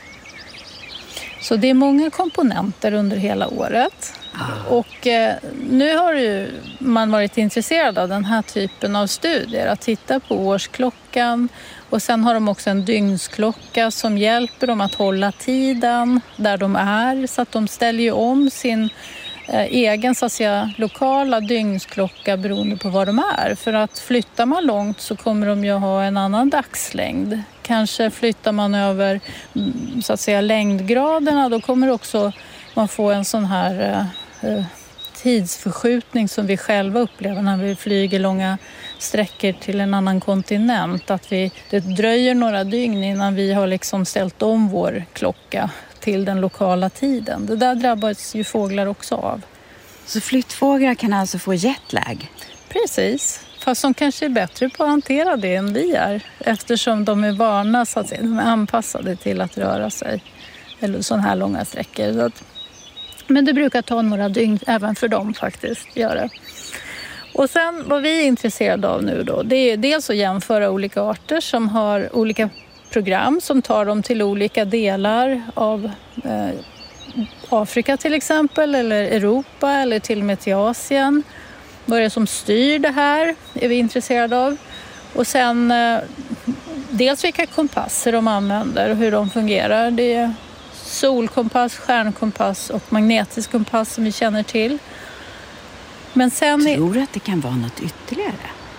S19: Så det är många komponenter under hela året. Och nu har ju man varit intresserad av den här typen av studier. Att titta på årsklockan och sen har de också en dygnsklocka som hjälper dem att hålla tiden där de är. Så att de ställer ju om sin egen så att säga, lokala dygnsklocka beroende på var de är. För att flyttar man långt så kommer de ju ha en annan dagslängd. Kanske flyttar man över så att säga, längdgraderna, då kommer också man få en sån här tidsförskjutning som vi själva upplever när vi flyger långa sträckor till en annan kontinent. Att det dröjer några dygn innan vi har liksom ställt om vår klocka till den lokala tiden. Det där drabbas ju fåglar också av.
S20: Så flyttfåglar kan alltså få jetlag?
S19: Precis, fast de kanske är bättre på att hantera det än vi är. Eftersom de är vana, så att säga, de är anpassade till att röra sig. Eller sådana här långa sträckor. Så att, men det brukar ta några dygn även för dem faktiskt, gör det. Och sen vad vi är intresserade av nu då, det är dels att jämföra olika arter som har olika program som tar dem till olika delar av Afrika till exempel, eller Europa eller till och med till Asien. Vad är det som styr det här är vi intresserade av. Och sen dels vilka kompasser de använder och hur de fungerar. Det är solkompass, stjärnkompass och magnetisk kompass som vi känner till. Men sen
S20: tror du att det kan vara något ytterligare?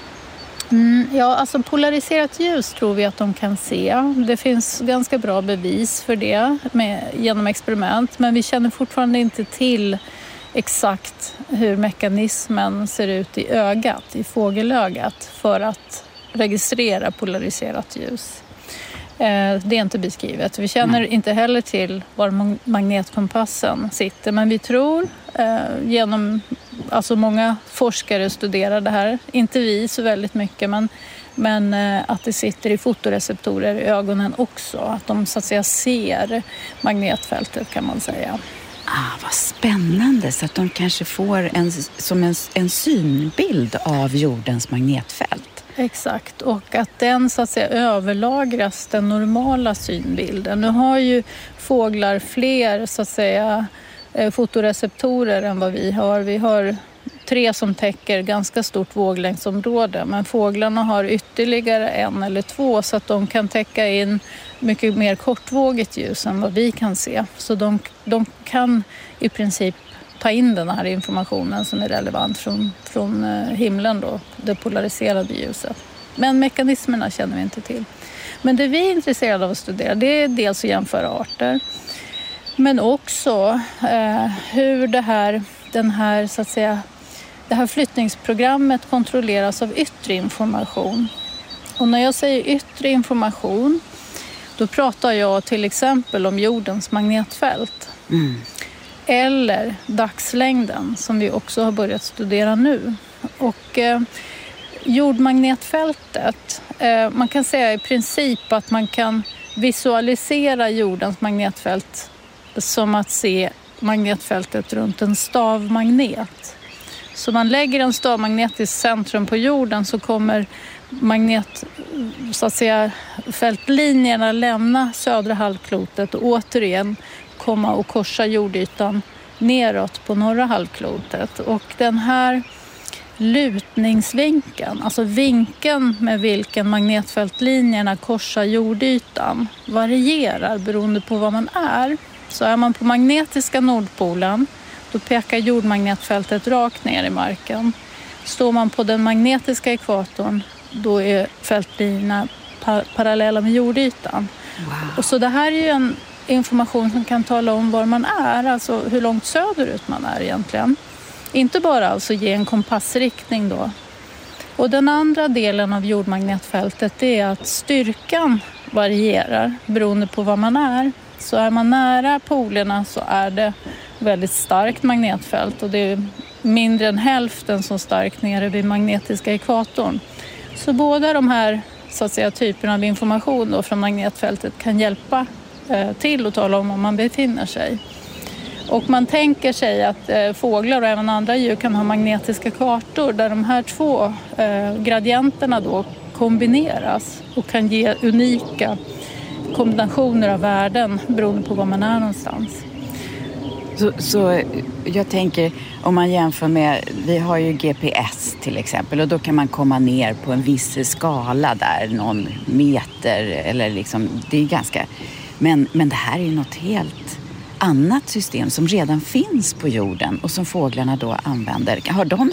S19: Ja, alltså polariserat ljus tror vi att de kan se. Det finns ganska bra bevis för det genom experiment. Men vi känner fortfarande inte till exakt hur mekanismen ser ut i ögat, i fågelögat, för att registrera polariserat ljus. Det är inte beskrivet. Vi känner inte heller till var magnetkompassen sitter. Men vi tror genom alltså många forskare studerar det här. Inte vi så väldigt mycket, men att det sitter i fotoreceptorer i ögonen också. Att de så att säga ser magnetfältet, kan man säga.
S20: Vad spännande, så att de kanske får en synbild av jordens magnetfält.
S19: Exakt, och att den så att säga överlagras den normala synbilden. Nu har ju fåglar fler så att säga fotoreceptorer än vad vi har. Vi har 3 som täcker ganska stort våglängdsområde, men fåglarna har ytterligare 1 eller 2 så att de kan täcka in mycket mer kortvågigt ljus än vad vi kan se. Så de kan i princip ta in den här informationen som är relevant från himlen då, det polariserade ljuset. Men mekanismerna känner vi inte till. Men det vi är intresserade av att studera, det är dels att jämföra arter, men också hur det här flyttningsprogrammet kontrolleras av yttre information. Och när jag säger yttre information, då pratar jag till exempel om jordens magnetfält. Eller dagslängden, som vi också har börjat studera nu. Och jordmagnetfältet, man kan säga i princip att man kan visualisera jordens magnetfält som att se magnetfältet runt en stavmagnet. Så man lägger en stavmagnetiskt centrum på jorden, så kommer fältlinjerna lämna södra halvklotet och återigen komma och korsa jordytan neråt på norra halvklotet. Och den här lutningsvinkeln, alltså vinkeln med vilken magnetfältlinjerna korsar jordytan, varierar beroende på vad man är. Så är man på magnetiska nordpolen, då pekar jordmagnetfältet rakt ner i marken. Står man på den magnetiska ekvatorn, då är fältlinjerna parallella med jordytan. Wow. Och så det här är ju en information som kan tala om var man är, alltså hur långt söderut man är egentligen. Inte bara alltså ge en kompassriktning då. Och den andra delen av jordmagnetfältet är att styrkan varierar beroende på var man är. Så är man nära polerna så är det väldigt starkt magnetfält, och det är mindre än hälften så starkt nere vid magnetiska ekvatorn. Så båda de här så att säga typerna av information då från magnetfältet kan hjälpa till att tala om man befinner sig. Och man tänker sig att fåglar och även andra djur kan ha magnetiska kartor där de här 2 gradienterna då kombineras och kan ge unika kombinationer av värden beroende på var man är någonstans.
S20: Så jag tänker, om man jämför med, vi har ju GPS till exempel, och då kan man komma ner på en viss skala där, någon meter eller liksom, det är ganska, men det här är ju något helt annat system som redan finns på jorden och som fåglarna då använder.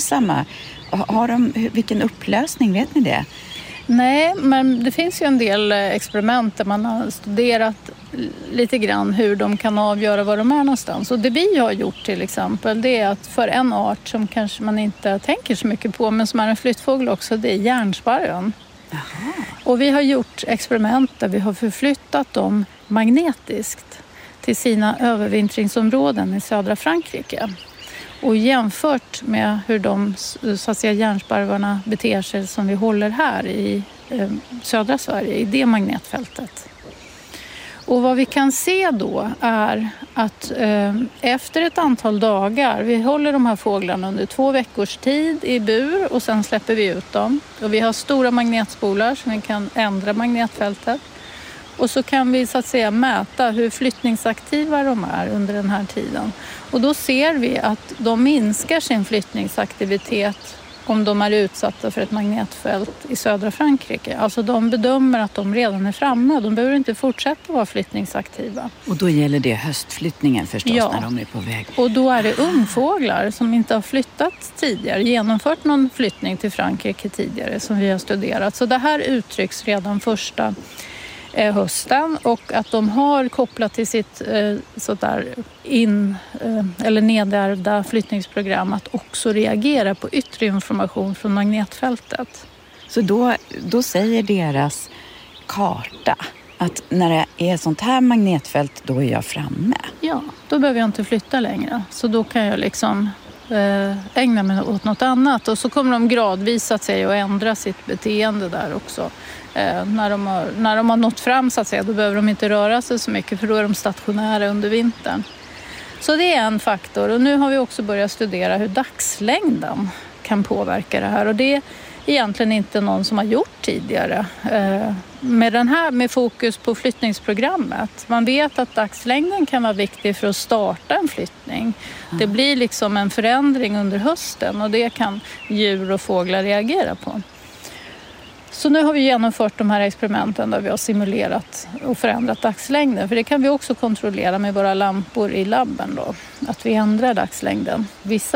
S20: Har de vilken upplösning, vet ni det?
S19: Nej, men det finns ju en del experiment där man har studerat lite grann hur de kan avgöra var de är någonstans. Och det vi har gjort till exempel, det är att för en art som kanske man inte tänker så mycket på, men som är en flyttfågel också, det är järnsparven. Aha. Och vi har gjort experiment där vi har förflyttat dem magnetiskt till sina övervintringsområden i södra Frankrike. Och jämfört med hur de så att säga, järnsparvarna beter sig som vi håller här i södra Sverige, i det magnetfältet. Och vad vi kan se då är att efter ett antal dagar, vi håller de här fåglarna under 2 veckors tid i bur och sen släpper vi ut dem. Och vi har stora magnetspolar som vi kan ändra magnetfältet. Och så kan vi så att säga mäta hur flyttningsaktiva de är under den här tiden. Och då ser vi att de minskar sin flyttningsaktivitet om de är utsatta för ett magnetfält i södra Frankrike. Alltså de bedömer att de redan är framme. De behöver inte fortsätta vara flyttningsaktiva.
S20: Och då gäller det höstflyttningen förstås, ja, när de är på väg.
S19: Och då är det ungfåglar som inte har flyttat tidigare, genomfört någon flyttning till Frankrike tidigare som vi har studerat. Så det här uttrycks redan första hösten, och att de har kopplat till sitt eller nedärvda flyttningsprogram att också reagera på yttre information från magnetfältet.
S20: Så då säger deras karta att när det är sånt här magnetfält, då är jag framme?
S19: Ja, då behöver jag inte flytta längre. Så då kan jag liksom ägna mig åt något annat. Och så kommer de gradvis att säga, att ändra sitt beteende där också. När de har nått fram så att säga, då behöver de inte röra sig så mycket, för då är de stationära under vintern. Så det är en faktor. Och nu har vi också börjat studera hur dagslängden kan påverka det här. Och det är egentligen inte någon som har gjort tidigare. Med fokus på flyttningsprogrammet. Man vet att dagslängden kan vara viktig för att starta en flyttning. Det blir liksom en förändring under hösten, och det kan djur och fåglar reagera på. Så nu har vi genomfört de här experimenten där vi har simulerat och förändrat dagslängden. För det kan vi också kontrollera med våra lampor i labben då. Att vi ändrar dagslängden.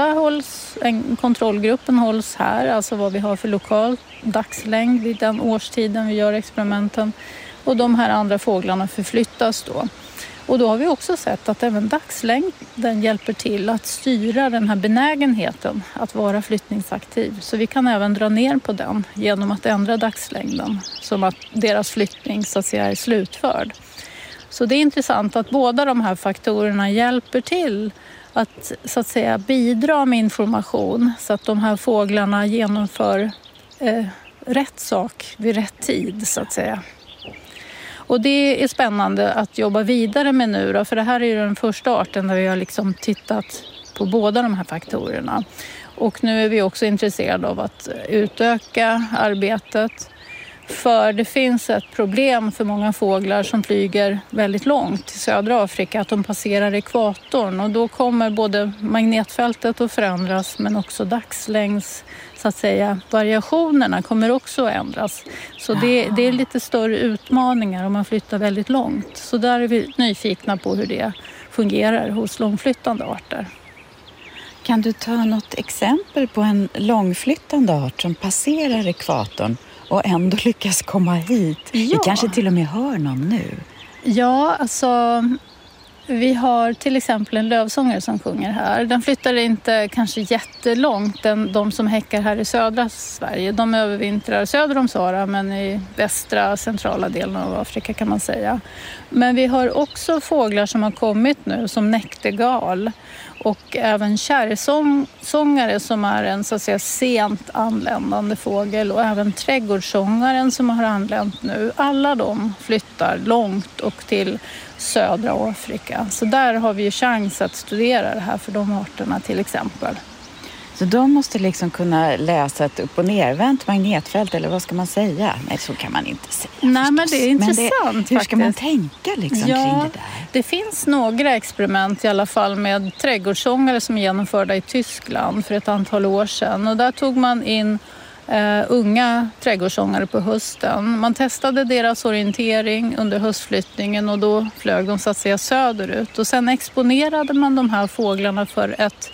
S19: Kontrollgruppen hålls här, alltså vad vi har för lokal dagslängd vid den årstiden vi gör experimenten. Och de här andra fåglarna förflyttas då. Och då har vi också sett att även dagslängden hjälper till att styra den här benägenheten att vara flyttningsaktiv. Så vi kan även dra ner på den genom att ändra dagslängden, som att deras flyttning så att säga är slutförd. Så det är intressant att båda de här faktorerna hjälper till att så att säga bidra med information, så att de här fåglarna genomför rätt sak vid rätt tid så att säga. Och det är spännande att jobba vidare med nu då, för det här är ju den första arten där vi har liksom tittat på båda de här faktorerna. Och nu är vi också intresserade av att utöka arbetet, för det finns ett problem för många fåglar som flyger väldigt långt till södra Afrika, att de passerar ekvatorn, och då kommer både magnetfältet att förändras, men också dagslängds så att säga variationerna kommer också att ändras. Så det är lite större utmaningar om man flyttar väldigt långt. Så där är vi nyfikna på hur det fungerar hos långflyttande arter.
S20: Kan du ta något exempel på en långflyttande art som passerar ekvatorn och ändå lyckas komma hit? Ja. Vi kanske till och med hör någon nu.
S19: Ja, alltså vi har till exempel en lövsångare som sjunger här. Den flyttar inte kanske jättelångt. De som häckar här i södra Sverige, de övervintrar söder om Sahara, men i västra centrala delen av Afrika kan man säga. Men vi har också fåglar som har kommit nu, som näktergal. Och även kärrsångare som är en så att säga sent anländande fågel, och även trädgårdssångaren som har anlänt nu. Alla de flyttar långt och till södra Afrika. Så där har vi ju chans att studera det här för de arterna till exempel.
S20: Så de måste liksom kunna läsa ett upp- och nervänt magnetfält, eller vad ska man säga? Nej, så kan man inte säga.
S19: Nej, förstås. Men det är intressant.
S20: Hur ska man tänka liksom kring det där?
S19: Det finns några experiment i alla fall med trädgårdssångare som är genomförda i Tyskland för ett antal år sedan. Och där tog man in unga trädgårdssångare på hösten. Man testade deras orientering under höstflyttningen, och då flög de så att säga söderut. Och sen exponerade man de här fåglarna för ett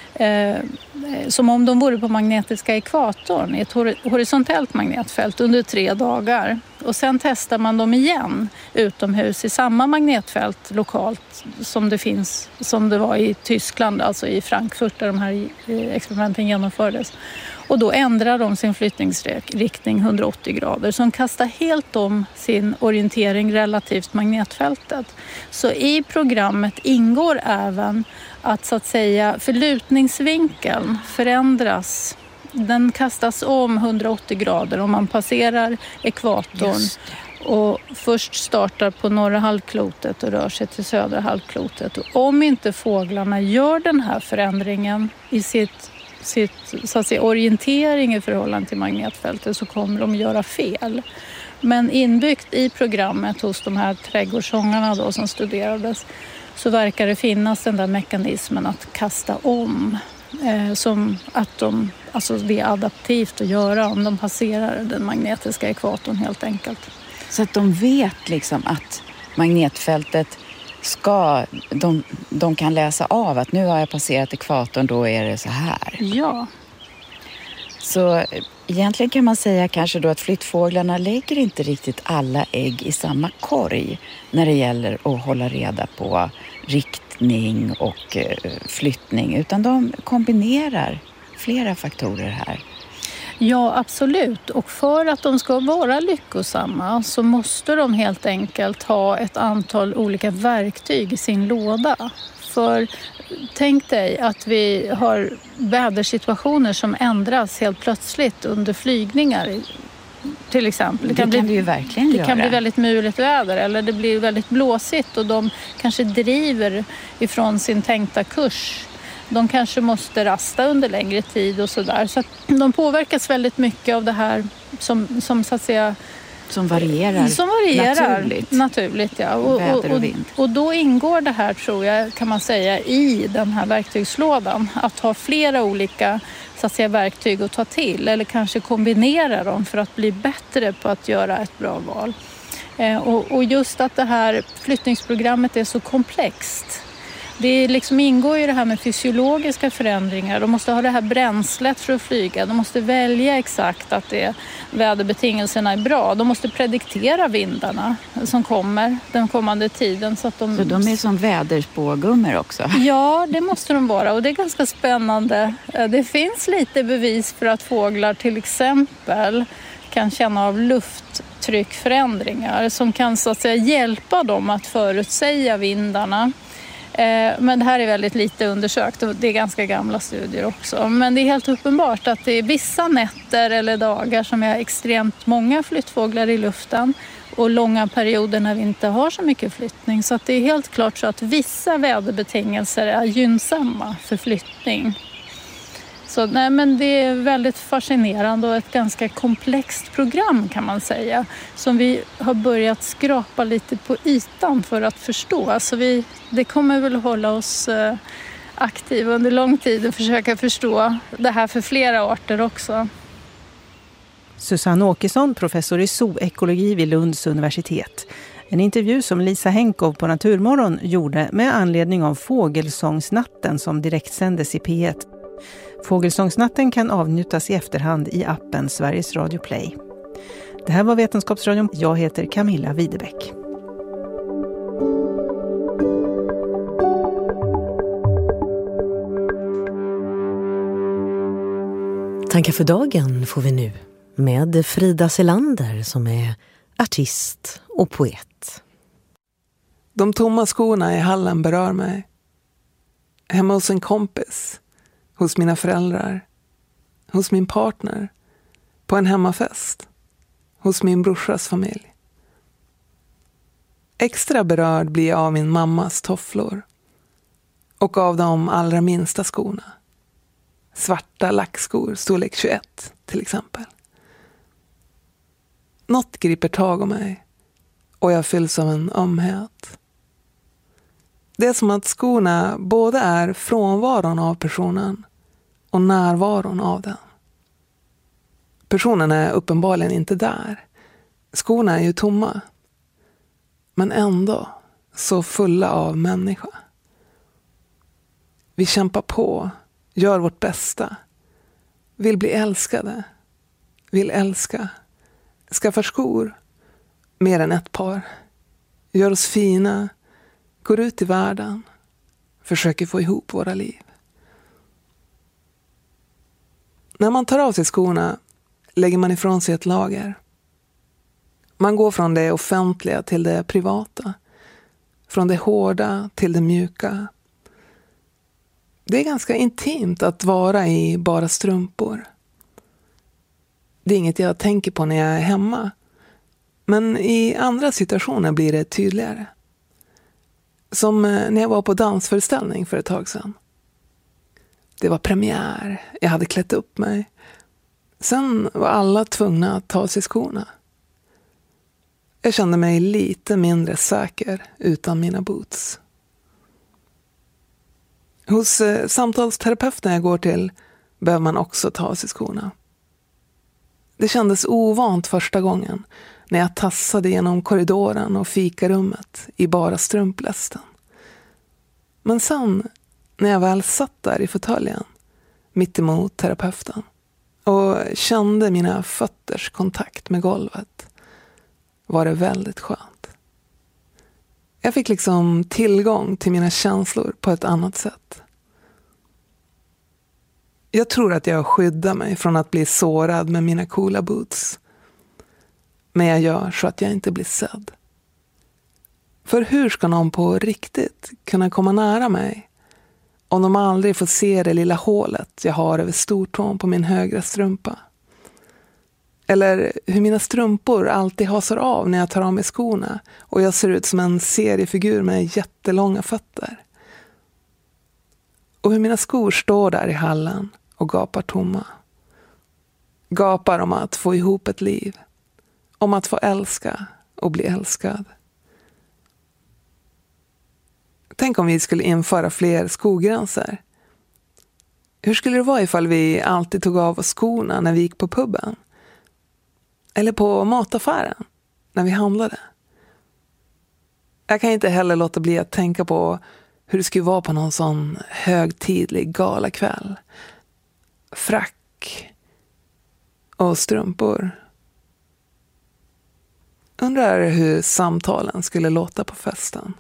S19: som om de vore på magnetiska ekvatorn i ett horisontellt magnetfält under 3 dagar. Och sen testar man dem igen utomhus i samma magnetfält lokalt som det var i Tyskland, alltså i Frankfurt där de här experimenten genomfördes. Och då ändrar de sin flyttningsriktning 180 grader, som kastar helt om sin orientering relativt magnetfältet. Så i programmet ingår även att så att säga förlutningsvinkeln förändras. Den kastas om 180 grader om man passerar ekvatorn och först startar på norra halvklotet och rör sig till södra halvklotet. Och om inte fåglarna gör den här förändringen i sitt så att säga, orientering i förhållande till magnetfältet, så kommer de göra fel. Men inbyggt i programmet hos de här trädgårdssångarna då, som studerades, så verkar det finnas den där mekanismen att kasta om. Som att det är adaptivt att göra om de passerar den magnetiska ekvatorn helt enkelt.
S20: Så att de vet liksom att magnetfältet de kan läsa av att nu har jag passerat ekvatorn, då är det så här.
S19: Ja.
S20: Så egentligen kan man säga kanske då att flyttfåglarna lägger inte riktigt alla ägg i samma korg när det gäller att hålla reda på riktning och flyttning, utan de kombinerar flera faktorer här.
S19: Ja, absolut. Och för att de ska vara lyckosamma så måste de helt enkelt ha ett antal olika verktyg i sin låda. För tänk dig att vi har vädersituationer som ändras helt plötsligt under flygningar till exempel.
S20: Det kan det ju verkligen göra.
S19: Det kan bli väldigt muligt väder eller det blir väldigt blåsigt och de kanske driver ifrån sin tänkta kurs. De kanske måste rasta under längre tid och sådär. Så att de påverkas väldigt mycket av det här som så att säga...
S20: Som varierar
S19: naturligt ja.
S20: Väder och vind.
S19: Och då ingår det här, tror jag, kan man säga, i den här verktygslådan. Att ha flera olika så att säga, verktyg att ta till. Eller kanske kombinera dem för att bli bättre på att göra ett bra val. Och just att det här flyttningsprogrammet är så komplext. Det liksom ingår ju det här med fysiologiska förändringar. De måste ha det här bränslet för att flyga. De måste välja exakt att väderbetingelserna är bra. De måste prediktera vindarna som kommer den kommande tiden. Så de
S20: är som väderspågummor också?
S19: Ja, det måste de vara. Och det är ganska spännande. Det finns lite bevis för att fåglar till exempel kan känna av lufttryckförändringar som kan så att säga hjälpa dem att förutsäga vindarna. Men det här är väldigt lite undersökt och det är ganska gamla studier också. Men det är helt uppenbart att det är vissa nätter eller dagar som är extremt många flyttfåglar i luften och långa perioder när vi inte har så mycket flyttning. Så att det är helt klart så att vissa väderbetingelser är gynnsamma för flyttning. Så nej, men det är väldigt fascinerande och ett ganska komplext program kan man säga. Som vi har börjat skrapa lite på ytan för att förstå. Så det kommer väl hålla oss aktiva under lång tid och försöka förstå det här för flera arter också.
S18: Susanne Åkesson, professor i zoekologi vid Lunds universitet. En intervju som Lisa Henkov på Naturmorgon gjorde med anledning av Fågelsångsnatten som direktsändes i P1. Fågelsångsnatten kan avnjutas i efterhand i appen Sveriges Radio Play. Det här var Vetenskapsradion. Jag heter Camilla Widebeck.
S3: Tankar för dagen får vi nu med Frida Selander som är artist och poet.
S21: De tomma skorna i hallen berör mig. Hemma hos en kompis. Hos mina föräldrar, hos min partner, på en hemmafest, hos min brorsas familj. Extra berörd blir jag av min mammas tofflor och av de allra minsta skorna. Svarta lackskor, storlek 21 till exempel. Något griper tag om mig och jag fylls av en ömhet. Det är som att skorna både är frånvaron av personen och närvaron av den. Personen är uppenbarligen inte där. Skorna är ju tomma. Men ändå så fulla av människa. Vi kämpar på, gör vårt bästa. Vill bli älskade. Vill älska. Skaffar skor. Mer än ett par. Gör oss fina. Går ut i världen. Försöker få ihop våra liv. När man tar av sig skorna lägger man ifrån sig ett lager. Man går från det offentliga till det privata. Från det hårda till det mjuka. Det är ganska intimt att vara i bara strumpor. Det är inget jag tänker på när jag är hemma. Men i andra situationer blir det tydligare. Som när jag var på dansföreställning för ett tag sedan. Det var premiär, jag hade klätt upp mig. Sen var alla tvungna att ta sig skorna. Jag kände mig lite mindre säker utan mina boots. Hos samtalsterapeuten jag går till behöver man också ta sig skorna. Det kändes ovant första gången när jag tassade genom korridoren och fikarummet i bara strumplästen. Men sen när jag väl satt där i fåtöljen mitt emot terapeuten och kände mina fötters kontakt med golvet var det väldigt skönt. Jag fick liksom tillgång till mina känslor på ett annat sätt. Jag tror att jag skyddar mig från att bli sårad med mina coola boots. Men jag gör så att jag inte blir sedd. För hur ska någon på riktigt kunna komma nära mig Om de aldrig får se det lilla hålet jag har över stortån på min högra strumpa. Eller hur mina strumpor alltid hasar av när jag tar av mig skorna och jag ser ut som en seriefigur med jättelånga fötter. Och hur mina skor står där i hallen och gapar tomma. Gapar om att få ihop ett liv. Om att få älska och bli älskad. Tänk om vi skulle införa fler skogränser. Hur skulle det vara ifall vi alltid tog av oss skorna när vi gick på puben? Eller på mataffären när vi handlade? Jag kan inte heller låta bli att tänka på hur det skulle vara på någon sån högtidlig galakväll. Frack och strumpor. Undrar hur samtalen skulle låta på festen.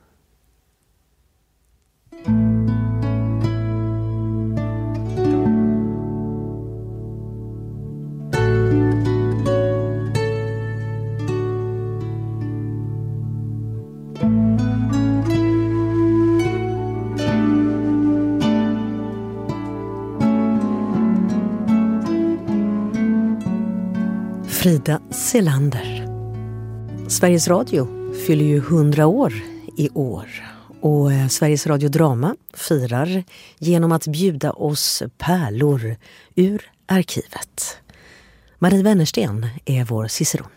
S3: Frida Selander. Sveriges Radio fyller ju 100 år i år och Sveriges Radio Drama firar genom att bjuda oss pärlor ur arkivet. Marie Wennersten är vår ciceron.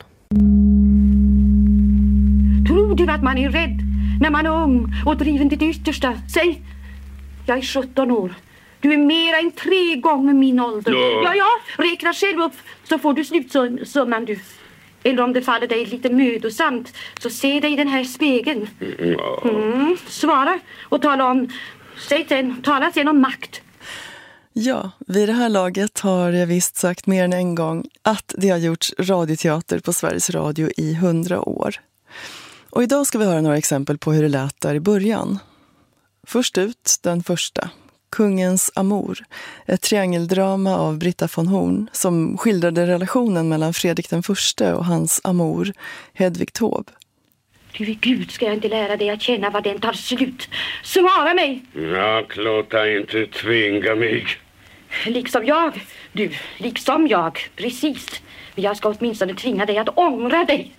S1: Tror du att man är rädd när man är ung och driven till det yttersta? Säg, jag är 17 år. Du är mer än 3 gånger min ålder. Ja, räkna själv upp så får du slutsumman du. Eller om det faller dig lite mödosamt så se dig i den här spegeln. Svara och tala sen om makt.
S22: Ja, vid det här laget har jag visst sagt mer än en gång att det har gjorts radioteater på Sveriges Radio i 100 år. Och idag ska vi höra några exempel på hur det lät där i början. Först ut, den första. Kungens Amor, ett triangeldrama av Britta von Horn som skildrade relationen mellan Fredrik den förste och hans Amor, Hedvig Taube.
S1: Du vid Gud ska jag inte lära dig att känna vad den tar slut. Svara mig!
S23: Ja, låta inte tvinga mig.
S1: Liksom jag, precis. Men jag ska åtminstone tvinga dig att ångra dig.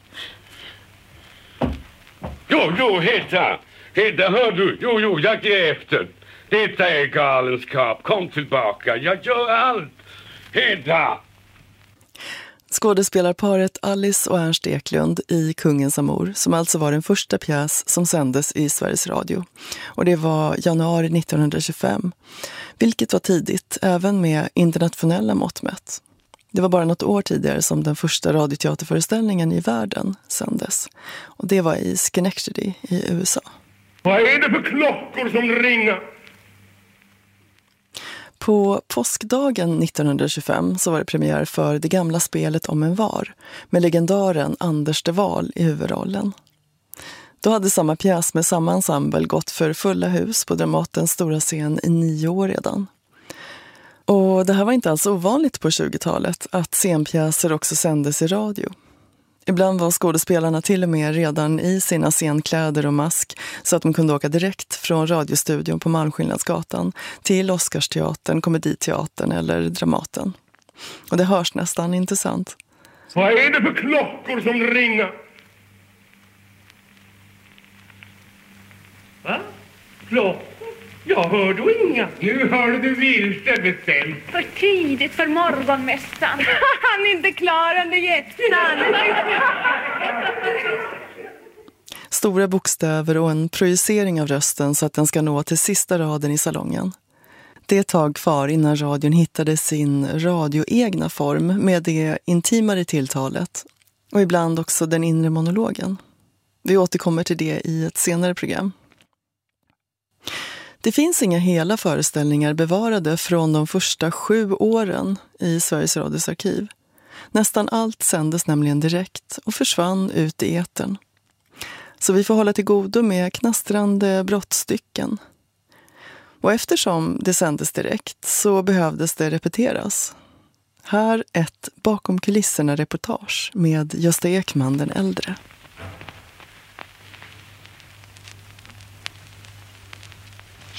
S23: Jo, Hedda, hör du? Jo, jag ger efter. Detta är galenskap. Kom tillbaka. Jag gör allt. Hedda!
S22: Skådespelarparet Alice och Ernst Eklund i Kungens Amor, som alltså var den första pjäs som sändes i Sveriges Radio. Och det var januari 1925, vilket var tidigt, även med internationella mått mätt. Det var bara något år tidigare som den första radioteaterföreställningen i världen sändes. Och det var i Schenectady i USA.
S23: Vad är det för klockor som ringer?
S22: På påskdagen 1925 så var det premiär för det gamla spelet om en var med legendaren Anders de Waal i huvudrollen. Då hade samma pjäs med samma ensemble gått för fulla hus på Dramatens stora scen i 9 år redan. Och det här var inte alls ovanligt på 20-talet att scenpjäser också sändes i radio. Ibland var skådespelarna till och med redan i sina scenkläder och mask så att de kunde åka direkt från radiostudion på Malmskillnadsgatan till Oscarsteatern, Komediteatern eller Dramaten. Och det hörs nästan inte sant.
S23: Vad är det för klockor som ringer? Va? Klockor? Jag hör du inga. Nu hörde du vilse bestämt.
S1: För tidigt för morgonmässan. Han är inte klar under jättan.
S22: Stora bokstäver och en projicering av rösten så att den ska nå till sista raden i salongen. Det är ett tag kvar innan radion hittade sin radioegna form med det intimare tilltalet och ibland också den inre monologen. Vi återkommer till det i ett senare program. Det finns inga hela föreställningar bevarade från de första 7 åren i Sveriges Radios arkiv. Nästan allt sändes nämligen direkt och försvann ut i etern. Så vi får hålla till godo med knastrande brottstycken. Och eftersom det sändes direkt så behövdes det repeteras. Här ett bakom kulisserna-reportage med Gösta Ekman den äldre.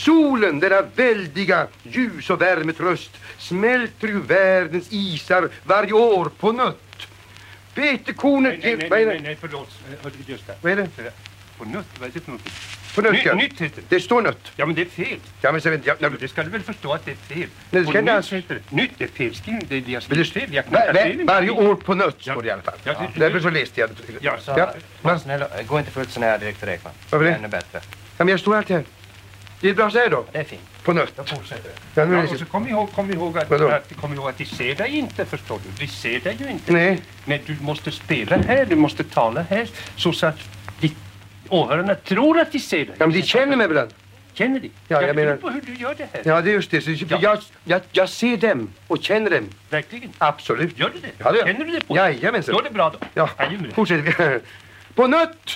S2: Solen, denna väldiga ljus- och värmetröst, smälter ju världens isar varje år på nött. Vetekornet...
S23: Nej, förlåt. Just det.
S2: Vad är det?
S23: På nött, vad är det för någonting?
S2: På nött, ja.
S23: Nytt heter det.
S2: Det står nött.
S23: Ja, men det är fel.
S2: Ja, men sen, ja,
S23: det ska du väl förstå att det är fel.
S2: Nej, det ska
S23: nytt
S2: inte
S23: heter det. Nytt är felskrivet. Det är jag
S2: men
S23: fel. Jag
S2: varje år på nött står det i alla fall.
S23: Ja,
S2: därför så läste jag det.
S23: Ja,
S2: så, ja.
S5: Var snälla, gå inte fullt så nära direkt för räkna.
S2: Varför det?
S5: Ännu bättre.
S2: Ja, men jag står alltid här. Det är bra så här då.
S5: Det är fint.
S2: På nött.
S5: Då fortsätter
S23: det. Ja, och så kom ihåg att de ser dig inte, förstår du. De ser dig ju inte.
S2: Nej.
S23: Men du måste spela här, du måste tala här. Så att åhörarna tror att de ser dig.
S2: Ja, men de känner mig ibland.
S23: Känner de?
S2: Ja, jag menar...
S23: på hur du gör det här.
S2: Ja, det är just det. Så jag ser dem och känner dem.
S23: Verkligen?
S2: Absolut.
S23: Gör du det?
S2: Ja, det gör.
S23: Känner du det på?
S2: Jajamensan.
S23: Då är det bra då.
S2: Ja, fortsätter vi. På nött!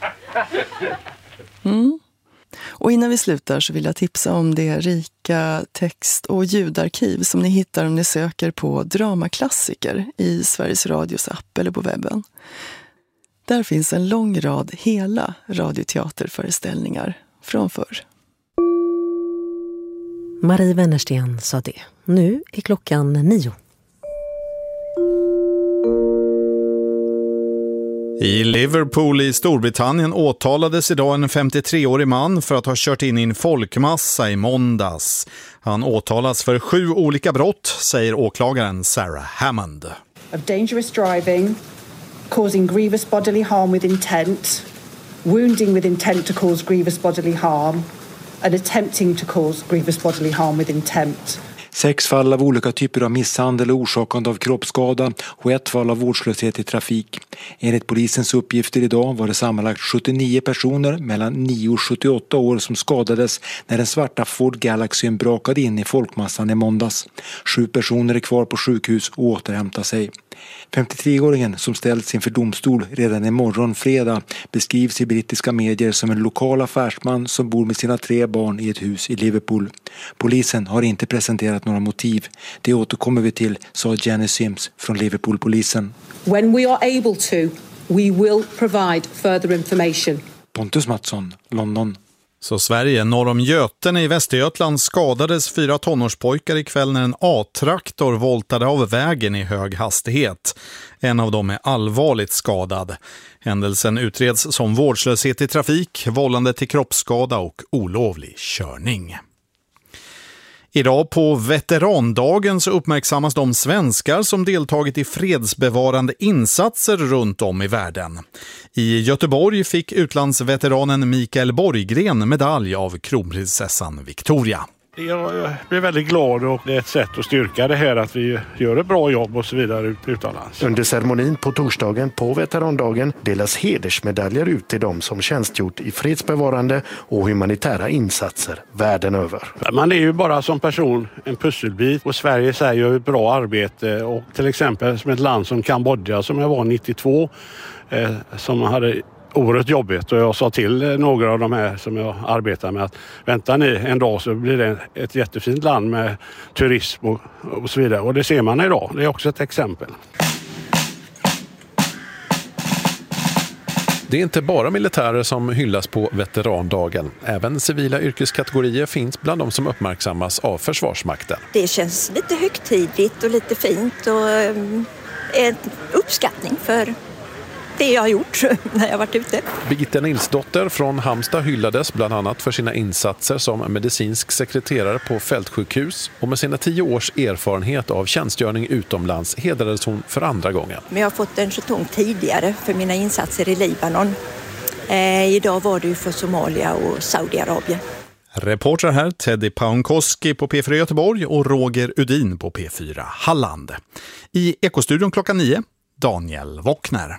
S22: Och innan vi slutar så vill jag tipsa om det rika text- och ljudarkiv som ni hittar om ni söker på dramaklassiker i Sveriges Radios app eller på webben. Där finns en lång rad hela radioteaterföreställningar från förr.
S3: Marie Wennersten sa det. Nu är klockan 9.
S4: I Liverpool i Storbritannien åtalades idag en 53-årig man för att ha kört in i en folkmassa i måndags. Han åtalas för 7 olika brott, säger åklagaren Sarah Hammond.
S7: Of dangerous driving, causing grievous bodily harm with intent, wounding with intent to cause grievous bodily harm, and attempting to cause grievous bodily harm with intent.
S24: 6 fall av olika typer av misshandel orsakande av kroppsskada och 1 fall av vårdslöshet i trafik. Enligt polisens uppgifter idag var det sammanlagt 79 personer mellan 9 och 78 år som skadades när den svarta Ford Galaxyn brakade in i folkmassan i måndags. 7 personer är kvar på sjukhus och återhämtar sig. 53-åringen som ställts inför domstol redan imorgon fredag beskrivs i brittiska medier som en lokal affärsman som bor med sina 3 barn i ett hus i Liverpool. Polisen har inte presenterat några motiv. Det återkommer vi till, sa Jenny Sims från Liverpool-polisen.
S7: When we are able to, we will provide further information.
S24: Pontus Mattsson, London.
S4: Så Sverige, norr om Götene i Västergötland skadades 4 tonårspojkar ikväll när en A-traktor voltade av vägen i hög hastighet. En av dem är allvarligt skadad. Händelsen utreds som vårdslöshet i trafik, vållande till kroppsskada och olovlig körning. Idag på veterandagen så uppmärksammas de svenskar som deltagit i fredsbevarande insatser runt om i världen. I Göteborg fick utlandsveteranen Mikael Borggren medalj av kronprinsessan Victoria.
S25: Jag blir väldigt glad och det är ett sätt att styrka det här att vi gör ett bra jobb och så vidare utomlands.
S26: Under ceremonin på torsdagen på veterandagen delas hedersmedaljer ut till de som tjänstgjort i fredsbevarande och humanitära insatser världen över.
S25: Man är ju bara som person en pusselbit och Sverige säger ett bra arbete och till exempel som ett land som Kambodja som jag var 92 som hade oerhört jobbigt och jag sa till några av de här som jag arbetar med att vänta ni en dag så blir det ett jättefint land med turism och så vidare och det ser man idag, det är också ett exempel.
S27: Det är inte bara militärer som hyllas på veterandagen. Även civila yrkeskategorier finns bland de som uppmärksammas av Försvarsmakten.
S28: Det känns lite högtidligt och lite fint och en uppskattning för det jag har gjort när jag varit ute.
S27: Birgitta Nilsdotter från Halmstad hyllades bland annat för sina insatser som medicinsk sekreterare på fältsjukhus och med sina 10 års erfarenhet av tjänstgöring utomlands hedrades hon för andra gången.
S28: Men jag har fått en jeton tidigare för mina insatser i Libanon. Idag var det ju för Somalia och Saudiarabien.
S4: Reporter här Teddy Paunkoski på P4 Göteborg och Roger Udin på P4 Halland. I Ekostudion klockan 9, Daniel Wockner.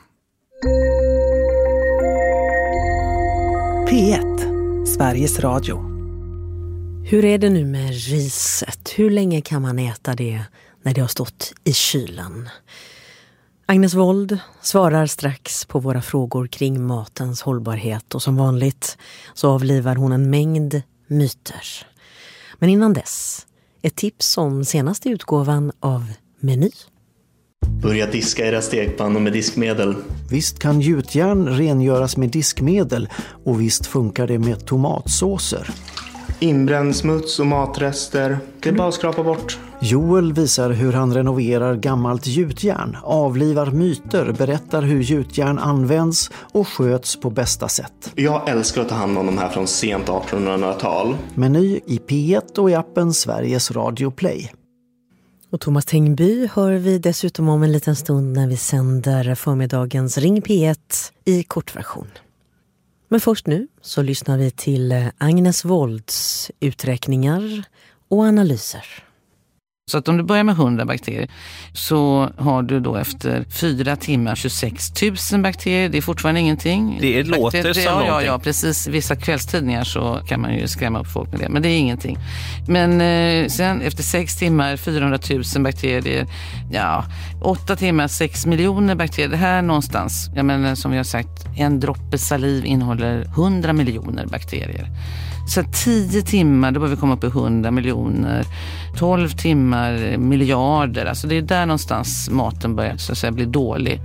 S18: P1, Sveriges Radio.
S3: Hur är det nu med riset? Hur länge kan man äta det när det har stått i kylen? Agnes Wold svarar strax på våra frågor kring matens hållbarhet och som vanligt så avlivar hon en mängd myter. Men innan dess, ett tips om senaste utgåvan av Meny.
S29: Börja diska era stekpannor med diskmedel.
S30: Visst kan gjutjärn rengöras med diskmedel och visst funkar det med tomatsåser.
S29: Inbränd smuts och matrester. Det är bara att skrapa bort.
S6: Joel visar hur han renoverar gammalt gjutjärn, avlivar myter, berättar hur gjutjärn används och sköts på bästa sätt.
S29: Jag älskar att ta hand om de här från sent 1800-tal.
S6: Meny i P1 och i appen Sveriges Radio Play.
S3: Och Thomas Tengby hör vi dessutom om en liten stund när vi sänder förmiddagens Ring P1 i kortversion. Men först nu så lyssnar vi till Agnes Wolds uträkningar och analyser.
S8: Så att om du börjar med 100 bakterier så har du då efter 4 timmar 26 000 bakterier. Det är fortfarande ingenting.
S9: Det låter som någonting.
S8: Ja, precis. Vissa kvällstidningar så kan man ju skrämma upp folk med det. Men det är ingenting. Men sen efter 6 timmar 400 000 bakterier. Det är 8 timmar 6 miljoner bakterier. Det här någonstans. Jag menar, som vi har sagt, en droppe saliv innehåller 100 miljoner bakterier. Så 10 timmar, då börjar vi komma upp i 100 miljoner. 12 timmar, miljarder. Alltså det är där någonstans maten börjar så att säga bli dålig.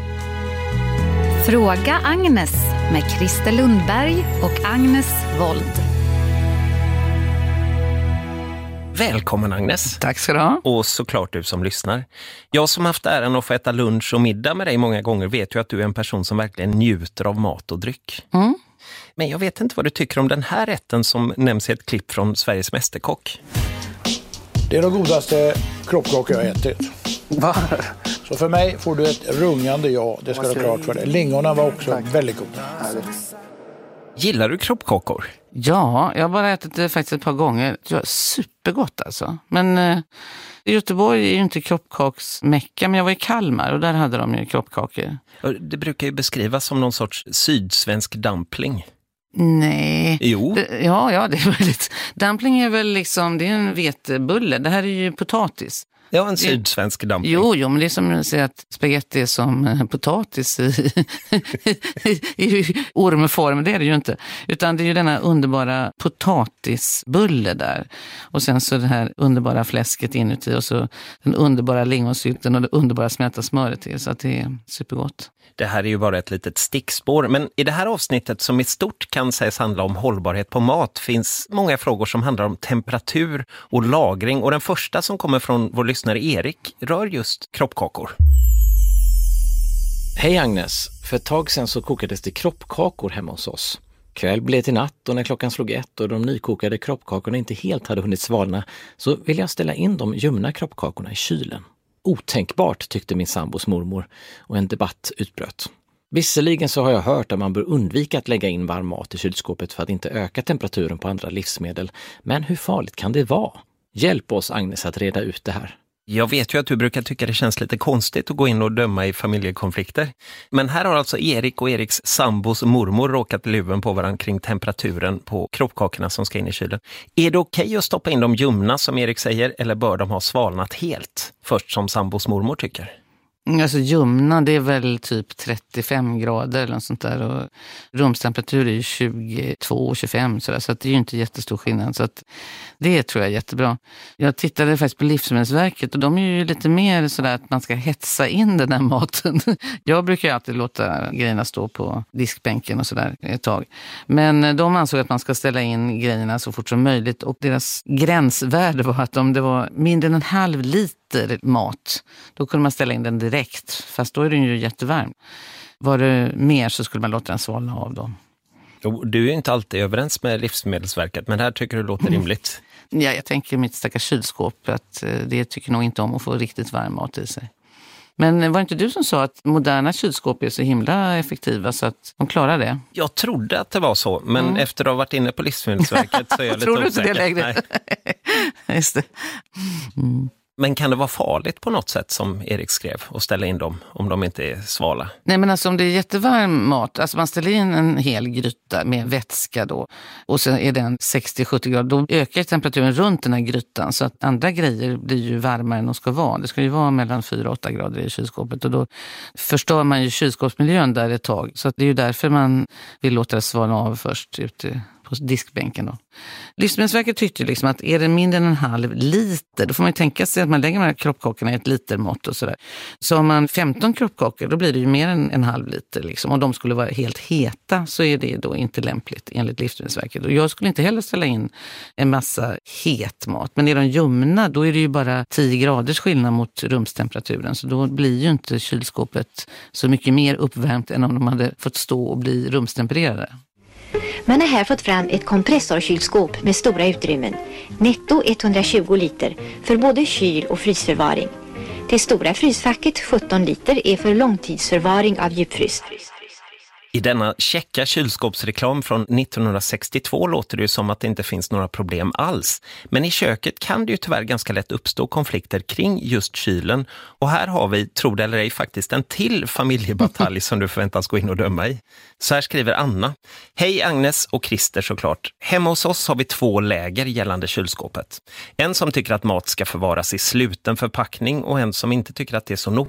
S17: Fråga Agnes med Christer Lundberg och Agnes Wold.
S9: Välkommen Agnes.
S8: Tack ska du ha.
S9: Och såklart du som lyssnar. Jag som haft äran att få äta lunch och middag med dig många gånger vet ju att du är en person som verkligen njuter av mat och dryck.
S8: Mm.
S9: Men jag vet inte vad du tycker om den här rätten som nämns i ett klipp från Sveriges Mästerkock.
S10: Det är de godaste kroppkakor jag har ätit.
S9: Va?
S10: Så för mig får du ett rungande ja, det ska du ha klart för det. Lingonen var också väldigt goda.
S9: Gillar du kroppkakor?
S8: Ja, jag har bara ätit det faktiskt ett par gånger. Det var supergott alltså. Men i Göteborg är ju inte kroppkaksmäcka, men jag var i Kalmar och där hade de ju kroppkakor.
S9: Det brukar ju beskrivas som någon sorts sydsvensk dumpling.
S8: Nej.
S9: Jo.
S8: Ja, det är väldigt. Dumpling är väl liksom, det är en vetebulle. Det här är ju potatis.
S9: Ja, en sydsvensk dumpling.
S8: Jo, men det är som att säga att spaghetti är som potatis i ormform. Det är det ju inte. Utan det är ju denna underbara potatisbulle där. Och sen så det här underbara fläsket inuti och så den underbara lingonsylten och det underbara smälta smöret till. Så att det är supergott.
S9: Det här är ju bara ett litet stickspår, men i det här avsnittet som i stort kan sägas handla om hållbarhet på mat finns många frågor som handlar om temperatur och lagring, och den första som kommer från vår lyssnare Erik rör just kroppkakor.
S11: Hej Agnes, för ett tag sedan så kokades det kroppkakor hemma hos oss. Kväll blev till natt och när klockan slog 1 och de nykokade kroppkakorna inte helt hade hunnit svalna så ville jag ställa in de ljumna kroppkakorna i kylen. Otänkbart, tyckte min sambos mormor, och en debatt utbröt. Visserligen så har jag hört att man bör undvika att lägga in varm mat i kylskåpet för att inte öka temperaturen på andra livsmedel. Men hur farligt kan det vara? Hjälp oss Agnes att reda ut det här.
S9: Jag vet ju att du brukar tycka det känns lite konstigt att gå in och döma i familjekonflikter. Men här har alltså Erik och Eriks sambos mormor råkat luven på varandra kring temperaturen på kroppkakorna som ska in i kylen. Är det okej att stoppa in de ljumna som Erik säger, eller bör de ha svalnat helt? Först som sambos mormor tycker.
S8: Alltså ljumna, det är väl typ 35 grader eller något sånt där, och rumstemperatur är ju 22-25 så att det är ju inte jättestor skillnad, så att det tror jag är jättebra. Jag tittade faktiskt på Livsmedelsverket och de är ju lite mer sådär att man ska hetsa in den här maten. Jag brukar ju alltid låta grejerna stå på diskbänken och sådär ett tag. Men de ansåg att man ska ställa in grejerna så fort som möjligt, och deras gränsvärde var att om det var mindre än 1/2 liter mat, då kunde man ställa in den direkt, fast då är den ju jättevarm. Var det mer så skulle man låta den svalna av dem.
S9: Du är inte alltid överens med Livsmedelsverket, men det här tycker du låter rimligt.
S8: Ja, jag tänker mitt stackars kylskåp att det tycker nog inte om att få riktigt varm mat i sig. Men var inte du som sa att moderna kylskåp är så himla effektiva så att de klarar det?
S9: Jag trodde att det var så, men efter att ha varit inne på Livsmedelsverket så är jag lite
S8: tror
S9: osäker.
S8: Tror du inte det längre? Just det.
S9: Men kan det vara farligt på något sätt, som Erik skrev, att ställa in dem om de inte är svala?
S8: Nej, men alltså om det är jättevarm mat, alltså man ställer in en hel gryta med vätska då, och sen är den 60-70 grader, då ökar temperaturen runt den här grytan så att andra grejer blir ju varmare än de ska vara. Det ska ju vara mellan 4-8 grader i kylskåpet, och då förstör man ju kylskåpsmiljön där ett tag. Så att det är ju därför man vill låta det svalna av först ute på diskbänken då. Livsmedelsverket tyckte liksom att är det mindre än 1/2 liter, då får man ju tänka sig att man lägger de här kroppkakorna i ett litermått och sådär. Så om man 15 kroppkakor, då blir det ju mer än 1/2 liter liksom. Om de skulle vara helt heta så är det då inte lämpligt enligt Livsmedelsverket. Och jag skulle inte heller ställa in en massa het mat. Men är de ljumna, då är det ju bara 10 graders skillnad mot rumstemperaturen. Så då blir ju inte kylskåpet så mycket mer uppvärmt än om de hade fått stå och bli rumstempererade.
S1: Man har här fått fram ett kompressorkylskåp med stora utrymmen. Netto 120 liter för både kyl- och frysförvaring. Det stora frysfacket 17 liter är för långtidsförvaring av djupfrys.
S9: I denna checka kylskåpsreklam från 1962 låter det ju som att det inte finns några problem alls. Men i köket kan det ju tyvärr ganska lätt uppstå konflikter kring just kylen. Och här har vi, tro det eller ej, faktiskt en till familjebatalj som du förväntas gå in och döma i. Så här skriver Anna. Hej Agnes och Christer såklart. Hemma hos oss har vi 2 läger gällande kylskåpet. En som tycker att mat ska förvaras i sluten förpackning och en som inte tycker att det är så